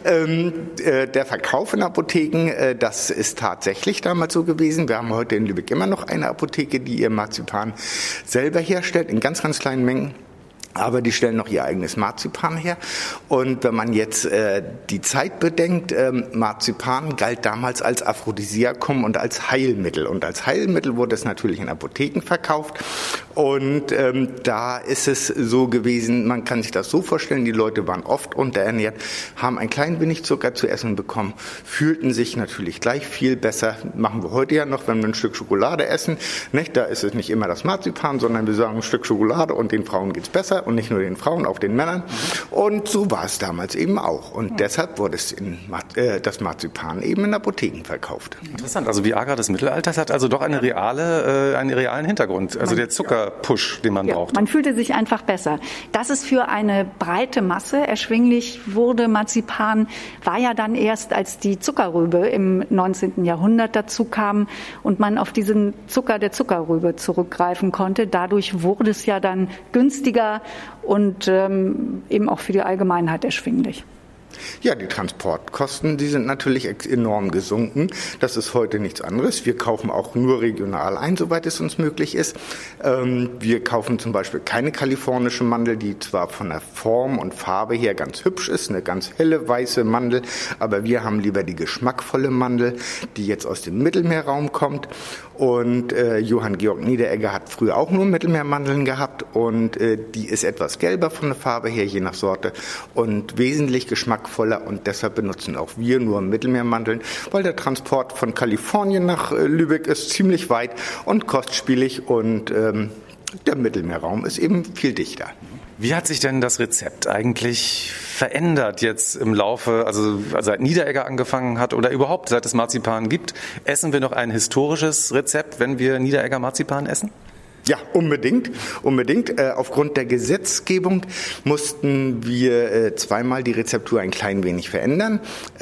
Der Verkauf in Apotheken, das ist tatsächlich damals so gewesen. Wir haben heute in Lübeck immer noch eine Apotheke, die ihr Marzipan selber herstellt, in ganz, ganz kleinen Mengen. Aber die stellen noch ihr eigenes Marzipan her. Und wenn man jetzt die Zeit bedenkt, Marzipan galt damals als Aphrodisiakum und als Heilmittel. Und als Heilmittel wurde es natürlich in Apotheken verkauft. Und da ist es so gewesen, man kann sich das so vorstellen, die Leute waren oft unterernährt, haben ein klein wenig Zucker zu essen bekommen, fühlten sich natürlich gleich viel besser. Machen wir heute ja noch, wenn wir ein Stück Schokolade essen. Nicht? Da ist es nicht immer das Marzipan, sondern wir sagen ein Stück Schokolade und den Frauen geht's besser. Und nicht nur den Frauen, auch den Männern. Und so war es damals eben auch. Und deshalb wurde es das Marzipan eben in Apotheken verkauft. Interessant. Also Viagra des Mittelalters hat also doch einen realen Hintergrund. Also der Zuckerpush, den man braucht. Man fühlte sich einfach besser. Dass es für eine breite Masse erschwinglich wurde, Marzipan, war ja dann erst, als die Zuckerrübe im 19. Jahrhundert dazu kam und man auf diesen Zucker der Zuckerrübe zurückgreifen konnte. Dadurch wurde es ja dann günstiger und eben auch für die Allgemeinheit erschwinglich. Ja, die Transportkosten, die sind natürlich enorm gesunken. Das ist heute nichts anderes. Wir kaufen auch nur regional ein, soweit es uns möglich ist. Wir kaufen zum Beispiel keine kalifornische Mandel, die zwar von der Form und Farbe her ganz hübsch ist, eine ganz helle weiße Mandel, aber wir haben lieber die geschmackvolle Mandel, die jetzt aus dem Mittelmeerraum kommt. Und Johann Georg Niederegger hat früher auch nur Mittelmeermandeln gehabt und die ist etwas gelber von der Farbe her, je nach Sorte, und wesentlich geschmackvoller, und deshalb benutzen auch wir nur Mittelmeermandeln, weil der Transport von Kalifornien nach Lübeck ist ziemlich weit und kostspielig und der Mittelmeerraum ist eben viel dichter. Wie hat sich denn das Rezept eigentlich verändert jetzt im Laufe, also seit Niederegger angefangen hat oder überhaupt seit es Marzipan gibt? Essen wir noch ein historisches Rezept, wenn wir Niederegger Marzipan essen? Ja, unbedingt. Aufgrund der Gesetzgebung mussten wir zweimal die Rezeptur ein klein wenig verändern,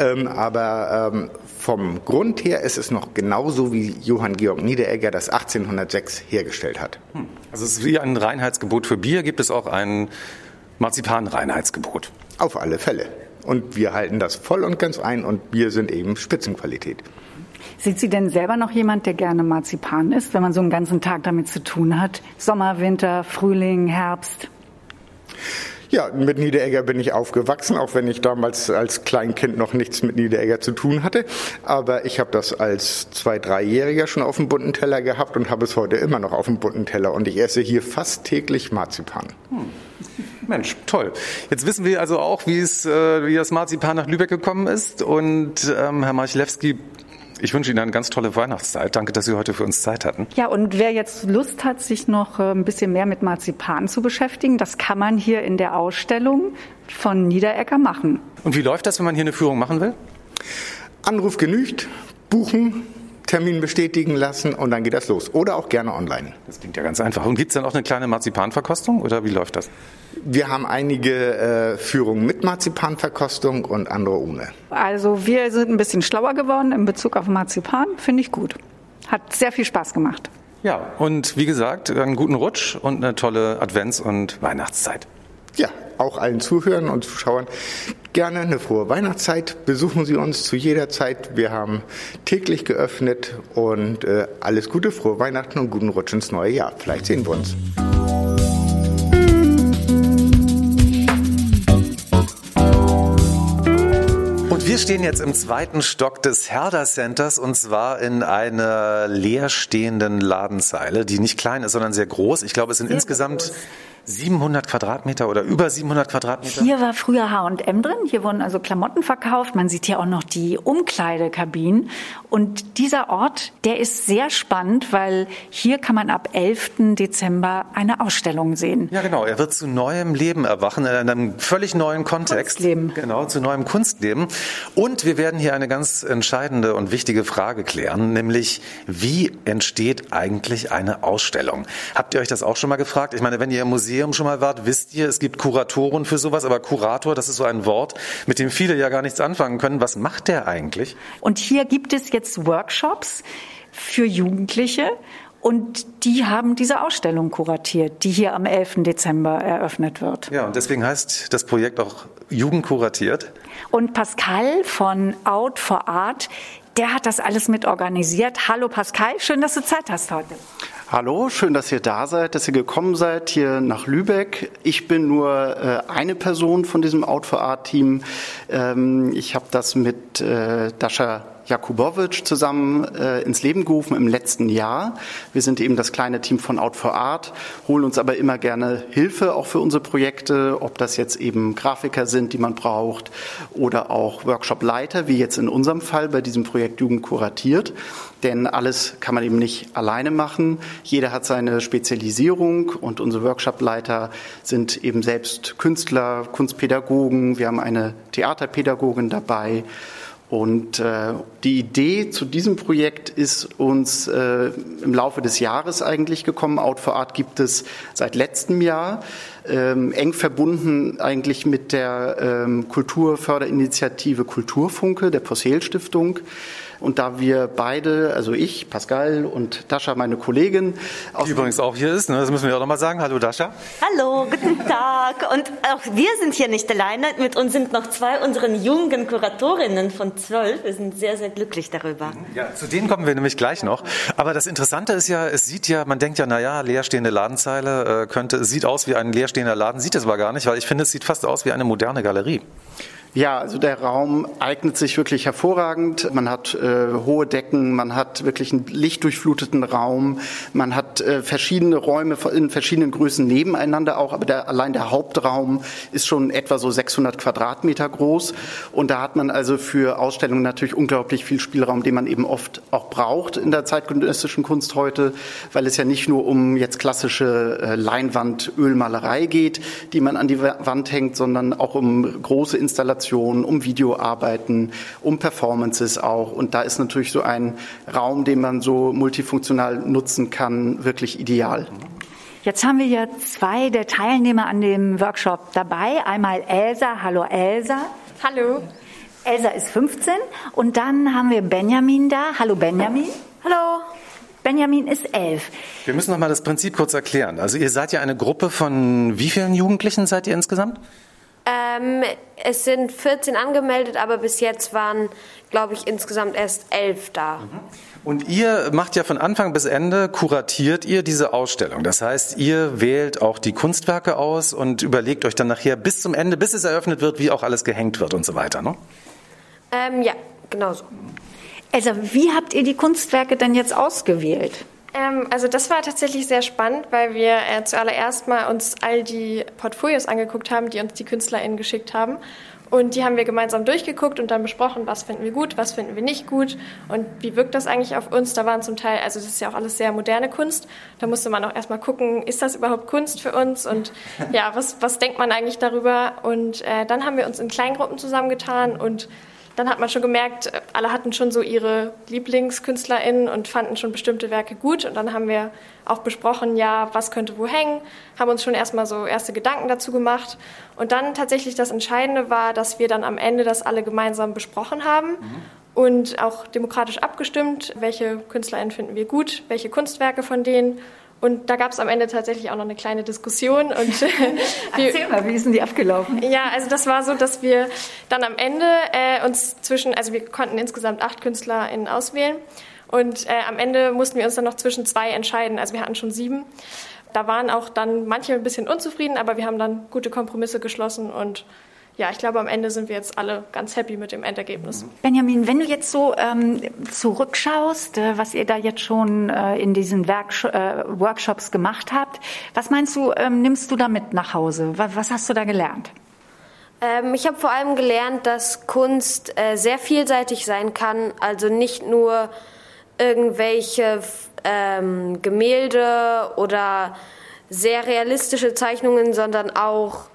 aber vom Grund her ist es noch genauso, wie Johann Georg Niederegger das 1806 hergestellt hat. Also es ist wie ein Reinheitsgebot für Bier, gibt es auch ein Marzipan-Reinheitsgebot? Auf alle Fälle. Und wir halten das voll und ganz ein und Bier sind eben Spitzenqualität. Sind Sie denn selber noch jemand, der gerne Marzipan isst, wenn man so einen ganzen Tag damit zu tun hat? Sommer, Winter, Frühling, Herbst? Ja, mit Niederegger bin ich aufgewachsen, auch wenn ich damals als Kleinkind noch nichts mit Niederegger zu tun hatte. Aber ich habe das als 2-, 3-Jähriger schon auf dem bunten Teller gehabt und habe es heute immer noch auf dem bunten Teller. Und ich esse hier fast täglich Marzipan. Mensch, toll. Jetzt wissen wir also auch, wie das Marzipan nach Lübeck gekommen ist. Und Herr Marchlewski, ich wünsche Ihnen eine ganz tolle Weihnachtszeit. Danke, dass Sie heute für uns Zeit hatten. Ja, und wer jetzt Lust hat, sich noch ein bisschen mehr mit Marzipan zu beschäftigen, das kann man hier in der Ausstellung von Niederegger machen. Und wie läuft das, wenn man hier eine Führung machen will? Anruf genügt, buchen, Termin bestätigen lassen und dann geht das los. Oder auch gerne online. Das klingt ja ganz einfach. Und gibt es dann auch eine kleine Marzipanverkostung oder wie läuft das? Wir haben einige Führungen mit Marzipanverkostung und andere ohne. Also wir sind ein bisschen schlauer geworden in Bezug auf Marzipan. Finde ich gut. Hat sehr viel Spaß gemacht. Ja, und wie gesagt, einen guten Rutsch und eine tolle Advents- und Weihnachtszeit. Ja, auch allen Zuhörern und Zuschauern gerne eine frohe Weihnachtszeit. Besuchen Sie uns zu jeder Zeit. Wir haben täglich geöffnet und alles Gute, frohe Weihnachten und guten Rutsch ins neue Jahr. Vielleicht sehen wir uns. Wir stehen jetzt im 2. Stock des Herder Centers und zwar in einer leerstehenden Ladenzeile, die nicht klein ist, sondern sehr groß. Ich glaube, es sind insgesamt 700 Quadratmeter oder über 700 Quadratmeter. Hier war früher H&M drin, hier wurden also Klamotten verkauft. Man sieht hier auch noch die Umkleidekabinen. Und dieser Ort, der ist sehr spannend, weil hier kann man ab 11. Dezember eine Ausstellung sehen. Ja, genau. Er wird zu neuem Leben erwachen, in einem völlig neuen Kontext. Kunstleben. Genau, zu neuem Kunstleben. Und wir werden hier eine ganz entscheidende und wichtige Frage klären, nämlich, wie entsteht eigentlich eine Ausstellung? Habt ihr euch das auch schon mal gefragt? Ich meine, wenn ihr im Museum schon mal wart, wisst ihr, es gibt Kuratoren für sowas, aber Kurator, das ist so ein Wort, mit dem viele ja gar nichts anfangen können. Was macht der eigentlich? Und hier gibt es jetzt Workshops für Jugendliche und die haben diese Ausstellung kuratiert, die hier am 11. Dezember eröffnet wird. Ja, und deswegen heißt das Projekt auch Jugend kuratiert. Und Pascal von Out for Art, der hat das alles mit organisiert. Hallo Pascal, schön, dass du Zeit hast heute. Hallo, schön, dass ihr da seid, dass ihr gekommen seid hier nach Lübeck. Ich bin nur eine Person von diesem Out for Art Team. Ich habe das mit Dascha Jakubowitsch zusammen ins Leben gerufen im letzten Jahr. Wir sind eben das kleine Team von Out for Art, holen uns aber immer gerne Hilfe auch für unsere Projekte, ob das jetzt eben Grafiker sind, die man braucht, oder auch Workshopleiter, wie jetzt in unserem Fall bei diesem Projekt Jugend kuratiert. Denn alles kann man eben nicht alleine machen. Jeder hat seine Spezialisierung und unsere Workshopleiter sind eben selbst Künstler, Kunstpädagogen. Wir haben eine Theaterpädagogin dabei. Und die Idee zu diesem Projekt ist uns im Laufe des Jahres eigentlich gekommen. Out for Art gibt es seit letztem Jahr, eng verbunden eigentlich mit der Kulturförderinitiative Kulturfunke, der Possehl-Stiftung. Und da wir beide, also ich, Pascal und Dascha, meine Kollegin. Die übrigens auch hier ist, ne? Das müssen wir auch nochmal sagen. Hallo Dascha. Hallo, guten Tag. Und auch wir sind hier nicht alleine. Mit uns sind noch 2 unserer jungen Kuratorinnen von 12. Wir sind sehr, sehr glücklich darüber. Ja, zu denen kommen wir nämlich gleich noch. Aber das Interessante ist ja, es sieht ja, man denkt ja, naja, leerstehende Ladenzeile es sieht aus wie ein leerstehender Laden, sieht es aber gar nicht, weil ich finde, es sieht fast aus wie eine moderne Galerie. Ja, also der Raum eignet sich wirklich hervorragend. Man hat hohe Decken, man hat wirklich einen lichtdurchfluteten Raum, man hat verschiedene Räume in verschiedenen Größen nebeneinander auch, aber allein der Hauptraum ist schon etwa so 600 Quadratmeter groß und da hat man also für Ausstellungen natürlich unglaublich viel Spielraum, den man eben oft auch braucht in der zeitgenössischen Kunst heute, weil es ja nicht nur um jetzt klassische Leinwand-Ölmalerei geht, die man an die Wand hängt, sondern auch um große Installationen, um Videoarbeiten, um Performances auch. Und da ist natürlich so ein Raum, den man so multifunktional nutzen kann, wirklich ideal. Jetzt haben wir ja 2 der Teilnehmer an dem Workshop dabei. Einmal Elsa. Hallo Elsa. Hallo. Elsa ist 15. Und dann haben wir Benjamin da. Hallo Benjamin. Hallo. Benjamin ist 11. Wir müssen noch mal das Prinzip kurz erklären. Also ihr seid ja eine Gruppe von wie vielen Jugendlichen seid ihr insgesamt? Es sind 14 angemeldet, aber bis jetzt waren, glaube ich, insgesamt erst 11 da. Und ihr macht ja von Anfang bis Ende, kuratiert ihr diese Ausstellung. Das heißt, ihr wählt auch die Kunstwerke aus und überlegt euch dann nachher bis zum Ende, bis es eröffnet wird, wie auch alles gehängt wird und so weiter, ne? Ja, genau so. Also, wie habt ihr die Kunstwerke denn jetzt ausgewählt? Also das war tatsächlich sehr spannend, weil wir zuallererst mal uns all die Portfolios angeguckt haben, die uns die KünstlerInnen geschickt haben. Und die haben wir gemeinsam durchgeguckt und dann besprochen, was finden wir gut, was finden wir nicht gut und wie wirkt das eigentlich auf uns. Da waren zum Teil, also das ist ja auch alles sehr moderne Kunst, da musste man auch erstmal gucken, ist das überhaupt Kunst für uns und ja, was denkt man eigentlich darüber? Und dann haben wir uns in Kleingruppen zusammengetan und dann hat man schon gemerkt, alle hatten schon so ihre LieblingskünstlerInnen und fanden schon bestimmte Werke gut. Und dann haben wir auch besprochen, ja, was könnte wo hängen, haben uns schon erstmal so erste Gedanken dazu gemacht. Und dann tatsächlich das Entscheidende war, dass wir dann am Ende das alle gemeinsam besprochen haben und auch demokratisch abgestimmt, welche KünstlerInnen finden wir gut, welche Kunstwerke von denen. Und da gab es am Ende tatsächlich auch noch eine kleine Diskussion. Und erzähl mal, wie ist denn die abgelaufen? Ja, also das war so, dass wir dann am Ende uns also wir konnten insgesamt 8 KünstlerInnen auswählen. Und am Ende mussten wir uns dann noch zwischen 2 entscheiden. Also wir hatten schon 7. Da waren auch dann manche ein bisschen unzufrieden, aber wir haben dann gute Kompromisse geschlossen und ja, ich glaube, am Ende sind wir jetzt alle ganz happy mit dem Endergebnis. Benjamin, wenn du jetzt so zurückschaust, was ihr da jetzt schon in diesen Workshops gemacht habt, was meinst du, nimmst du da mit nach Hause? Was hast du da gelernt? Ich habe vor allem gelernt, dass Kunst sehr vielseitig sein kann, also nicht nur irgendwelche Gemälde oder sehr realistische Zeichnungen, sondern auch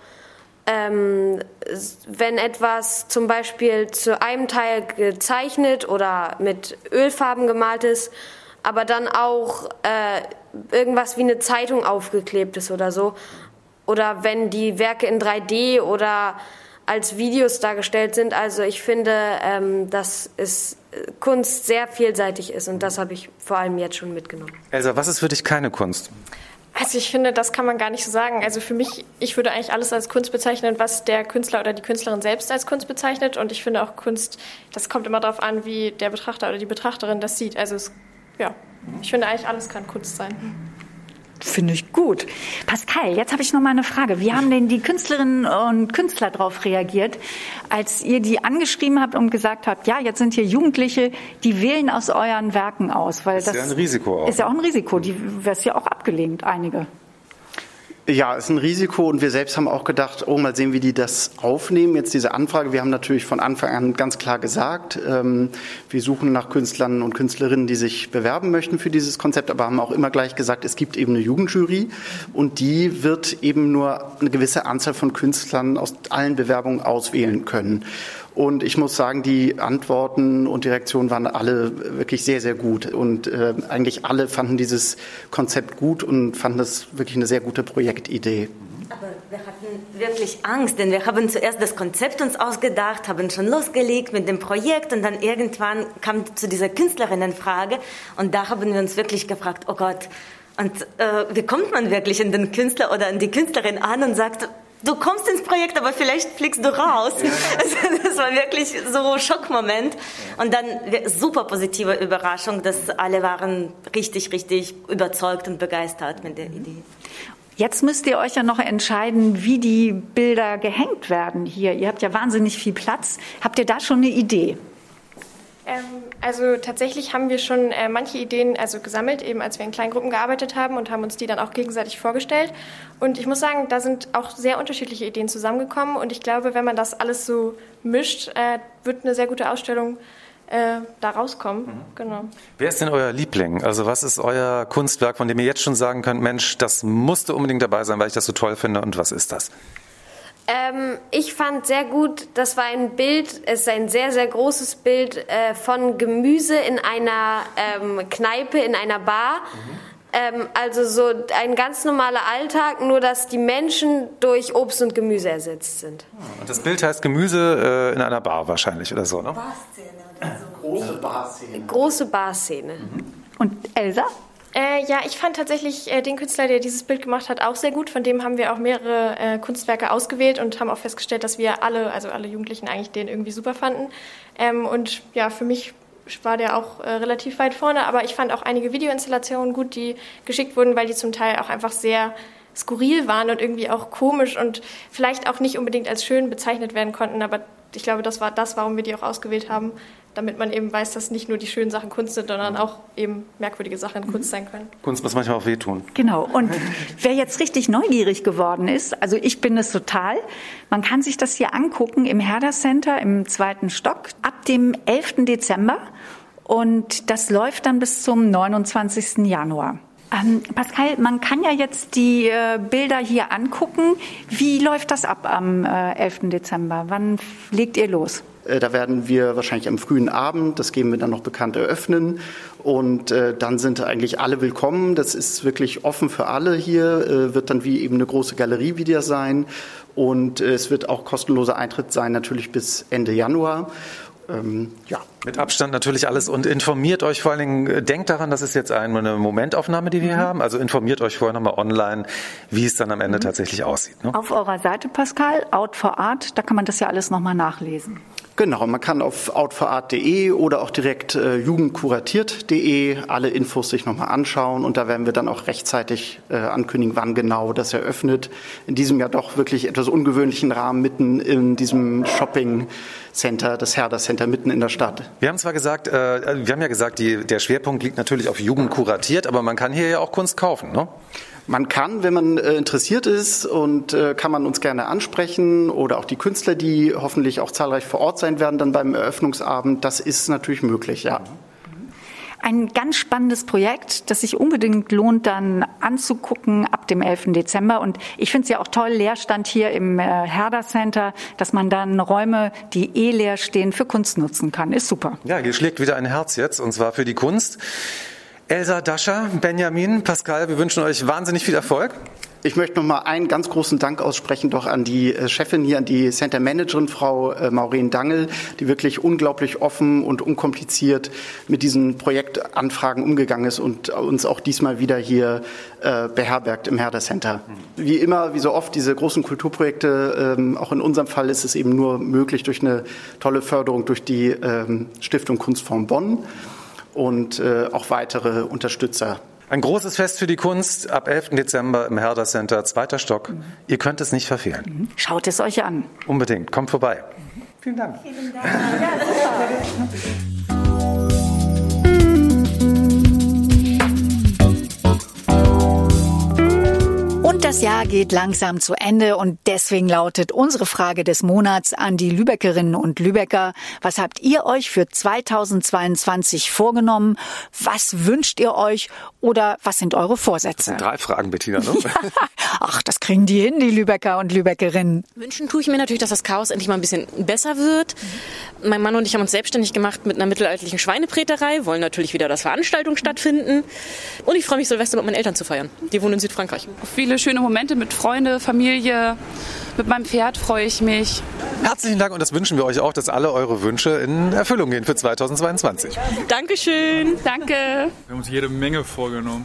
wenn etwas zum Beispiel zu einem Teil gezeichnet oder mit Ölfarben gemalt ist, aber dann auch irgendwas wie eine Zeitung aufgeklebt ist oder so. Oder wenn die Werke in 3D oder als Videos dargestellt sind. Also ich finde, dass Kunst sehr vielseitig ist und das habe ich vor allem jetzt schon mitgenommen. Elsa, was ist für dich keine Kunst? Also ich finde, das kann man gar nicht so sagen. Also für mich, ich würde eigentlich alles als Kunst bezeichnen, was der Künstler oder die Künstlerin selbst als Kunst bezeichnet. Und ich finde auch Kunst, das kommt immer darauf an, wie der Betrachter oder die Betrachterin das sieht. Also ich finde eigentlich, alles kann Kunst sein. Finde ich gut. Pascal, jetzt habe ich noch mal eine Frage. Wie haben denn die Künstlerinnen und Künstler darauf reagiert, als ihr die angeschrieben habt und gesagt habt, ja, jetzt sind hier Jugendliche, die wählen aus euren Werken aus? Weil das ist ja ein Risiko auch. Ist ja auch ein Risiko. Die wäre ja auch abgelehnt, einige. Ja, ist ein Risiko und wir selbst haben auch gedacht, mal sehen, wie die das aufnehmen, jetzt diese Anfrage. Wir haben natürlich von Anfang an ganz klar gesagt, wir suchen nach Künstlern und Künstlerinnen, die sich bewerben möchten für dieses Konzept, aber haben auch immer gleich gesagt, es gibt eben eine Jugendjury und die wird eben nur eine gewisse Anzahl von Künstlern aus allen Bewerbungen auswählen können. Und ich muss sagen, die Antworten und die Reaktionen waren alle wirklich sehr, sehr gut. Und eigentlich alle fanden dieses Konzept gut und fanden das wirklich eine sehr gute Projektidee. Aber wir hatten wirklich Angst, denn wir haben zuerst das Konzept uns ausgedacht, haben schon losgelegt mit dem Projekt und dann irgendwann kam zu dieser Künstlerinnenfrage und da haben wir uns wirklich gefragt, oh Gott, und wie kommt man wirklich an den Künstler oder an die Künstlerin an und sagt, du kommst ins Projekt, aber vielleicht fliegst du raus. Ja. Das war wirklich so ein Schockmoment. Und dann super positive Überraschung, dass alle waren richtig, richtig überzeugt und begeistert mit der Idee. Jetzt müsst ihr euch ja noch entscheiden, wie die Bilder gehängt werden hier. Ihr habt ja wahnsinnig viel Platz. Habt ihr da schon eine Idee? Also tatsächlich haben wir schon manche Ideen gesammelt, eben als wir in kleinen Gruppen gearbeitet haben und haben uns die dann auch gegenseitig vorgestellt. Und ich muss sagen, da sind auch sehr unterschiedliche Ideen zusammengekommen. Und ich glaube, wenn man das alles so mischt, wird eine sehr gute Ausstellung da rauskommen. Genau. Wer ist denn euer Liebling? Also was ist euer Kunstwerk, von dem ihr jetzt schon sagen könnt, Mensch, das musste unbedingt dabei sein, weil ich das so toll finde. Und was ist das? Ich fand sehr gut, das war ein Bild, es ist ein sehr, sehr großes Bild von Gemüse in einer Kneipe, in einer Bar. Also so ein ganz normaler Alltag, nur dass die Menschen durch Obst und Gemüse ersetzt sind. Und das Bild heißt Gemüse in einer Bar wahrscheinlich oder so, ne? Barszene oder so. Große Barszene. Große Barszene. Und Elsa? Ja, ich fand tatsächlich den Künstler, der dieses Bild gemacht hat, auch sehr gut. Von dem haben wir auch mehrere Kunstwerke ausgewählt und haben auch festgestellt, dass wir alle Jugendlichen eigentlich den irgendwie super fanden. Und ja, für mich war der auch relativ weit vorne, aber ich fand auch einige Videoinstallationen gut, die geschickt wurden, weil die zum Teil auch einfach sehr skurril waren und irgendwie auch komisch und vielleicht auch nicht unbedingt als schön bezeichnet werden konnten, aber ich glaube, das war das, warum wir die auch ausgewählt haben, damit man eben weiß, dass nicht nur die schönen Sachen Kunst sind, sondern auch eben merkwürdige Sachen Kunst sein können. Kunst muss manchmal auch wehtun. Genau. Und wer jetzt richtig neugierig geworden ist, also ich bin es total, man kann sich das hier angucken im Herder Center im 2. Stock ab dem 11. Dezember und das läuft dann bis zum 29. Januar. Pascal, man kann ja jetzt die Bilder hier angucken. Wie läuft das ab am 11. Dezember? Wann legt ihr los? Da werden wir wahrscheinlich am frühen Abend, das geben wir dann noch bekannt, eröffnen. Und dann sind eigentlich alle willkommen. Das ist wirklich offen für alle hier. Wird dann wie eben eine große Galerie wieder sein. Und es wird auch kostenloser Eintritt sein, natürlich bis Ende Januar. Ja. Mit Abstand natürlich alles und informiert euch vor allen Dingen, denkt daran, das ist jetzt eine Momentaufnahme, die wir haben, also informiert euch vorher nochmal online, wie es dann am Ende tatsächlich aussieht. Ne? Auf eurer Seite, Pascal, Out for Art, da kann man das ja alles nochmal nachlesen. Genau, man kann auf outforart.de oder auch direkt jugendkuratiert.de alle Infos sich nochmal anschauen und da werden wir dann auch rechtzeitig ankündigen, wann genau das eröffnet. In diesem Jahr doch wirklich etwas ungewöhnlichen Rahmen mitten in diesem Shopping-Center, das Herder Center mitten in der Stadt. Wir haben ja gesagt, der Schwerpunkt liegt natürlich auf Jugend kuratiert, aber man kann hier ja auch Kunst kaufen, ne? Man kann, wenn man interessiert ist und kann man uns gerne ansprechen oder auch die Künstler, die hoffentlich auch zahlreich vor Ort sein werden dann beim Eröffnungsabend. Das ist natürlich möglich, ja. Ein ganz spannendes Projekt, das sich unbedingt lohnt, dann anzugucken ab dem 11. Dezember. Und ich finde es ja auch toll, Leerstand hier im Herder Center, dass man dann Räume, die leer stehen, für Kunst nutzen kann. Ist super. Ja, hier schlägt wieder ein Herz jetzt, und zwar für die Kunst. Elsa, Dascha, Benjamin, Pascal, wir wünschen euch wahnsinnig viel Erfolg. Ich möchte noch mal einen ganz großen Dank aussprechen doch an die Chefin hier, an die Center Managerin, Frau Maureen Dangel, die wirklich unglaublich offen und unkompliziert mit diesen Projektanfragen umgegangen ist und uns auch diesmal wieder hier beherbergt im Herder Center. Wie immer, wie so oft, diese großen Kulturprojekte, auch in unserem Fall ist es eben nur möglich durch eine tolle Förderung durch die Stiftung Kunstfonds Bonn und auch weitere Unterstützer. Ein großes Fest für die Kunst ab 11. Dezember im Herder Center, 2. Stock. Ihr könnt es nicht verfehlen. Schaut es euch an. Unbedingt, kommt vorbei. Vielen Dank. Vielen Dank. Und das Jahr geht langsam zu Ende und deswegen lautet unsere Frage des Monats an die Lübeckerinnen und Lübecker. Was habt ihr euch für 2022 vorgenommen? Was wünscht ihr euch oder was sind eure Vorsätze? Das sind 3 Fragen, Bettina, ne? Ach, das kriegen die hin, die Lübecker und Lübeckerinnen. Wünschen tue ich mir natürlich, dass das Chaos endlich mal ein bisschen besser wird. Mein Mann und ich haben uns selbstständig gemacht mit einer mittelalterlichen Schweinepräterei, wollen natürlich wieder, dass Veranstaltungen stattfinden. Und ich freue mich, Silvester mit meinen Eltern zu feiern. Die wohnen in Südfrankreich. Viele schöne Momente mit Freunde, Familie, mit meinem Pferd freue ich mich. Herzlichen Dank und das wünschen wir euch auch, dass alle eure Wünsche in Erfüllung gehen für 2022. Dankeschön. Danke. Wir haben uns jede Menge vorgenommen.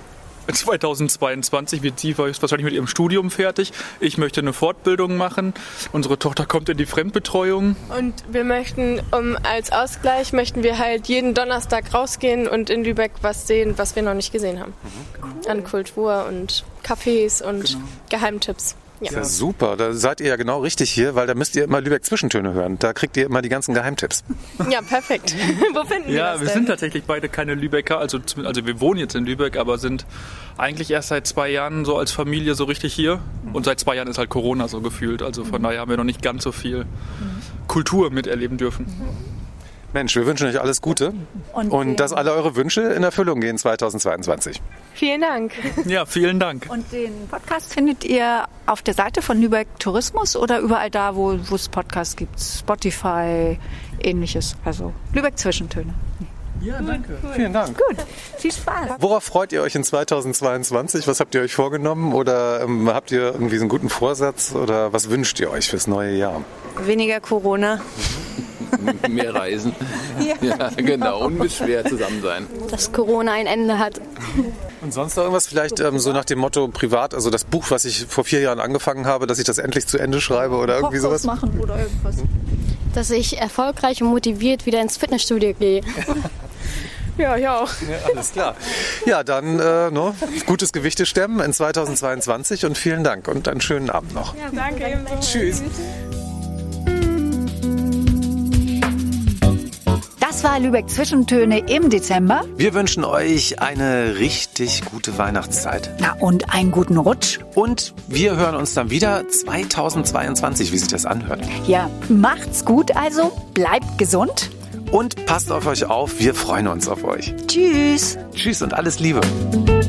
2022 wird sie wahrscheinlich mit ihrem Studium fertig. Ich möchte eine Fortbildung machen. Unsere Tochter kommt in die Fremdbetreuung. Und wir möchten, als Ausgleich, möchten wir halt jeden Donnerstag rausgehen und in Lübeck was sehen, was wir noch nicht gesehen haben. Cool. An Kultur und Cafés und Geheimtipps. Ja, super. Da seid ihr ja genau richtig hier, weil da müsst ihr immer Lübeck-Zwischentöne hören. Da kriegt ihr immer die ganzen Geheimtipps. Ja, perfekt. Wo finden wir das denn? Ja, wir sind tatsächlich beide keine Lübecker. Also wir wohnen jetzt in Lübeck, aber sind eigentlich erst seit 2 Jahren so als Familie so richtig hier. Und seit 2 Jahren ist halt Corona so gefühlt. Also von daher haben wir noch nicht ganz so viel Kultur miterleben dürfen. Mensch, wir wünschen euch alles Gute und dass alle eure Wünsche in Erfüllung gehen 2022. Vielen Dank. Ja, vielen Dank. Und den Podcast findet ihr auf der Seite von Lübeck Tourismus oder überall da, wo es Podcasts gibt? Spotify, ähnliches. Also Lübeck Zwischentöne. Ja, danke. Cool. Vielen Dank. Gut, viel Spaß. Worauf freut ihr euch in 2022? Was habt ihr euch vorgenommen? Oder habt ihr irgendwie so einen guten Vorsatz? Oder was wünscht ihr euch fürs neue Jahr? Weniger Corona. Mehr Reisen. Ja, genau. Unbeschwert zusammen sein. Dass Corona ein Ende hat. Und sonst noch irgendwas? Vielleicht so nach dem Motto privat, also das Buch, was ich vor 4 Jahren angefangen habe, dass ich das endlich zu Ende schreibe oder irgendwie sowas? Machen oder irgendwas. Dass ich erfolgreich und motiviert wieder ins Fitnessstudio gehe. Ja, ich auch. Ja, alles klar. Ja, dann gutes Gewichte stemmen in 2022 und vielen Dank und einen schönen Abend noch. Ja, danke. Tschüss. Das war Lübeck Zwischentöne im Dezember. Wir wünschen euch eine richtig gute Weihnachtszeit. Na und einen guten Rutsch. Und wir hören uns dann wieder 2022, wie sich das anhört. Ja, macht's gut also, bleibt gesund. Und passt auf euch auf, wir freuen uns auf euch. Tschüss. Tschüss und alles Liebe.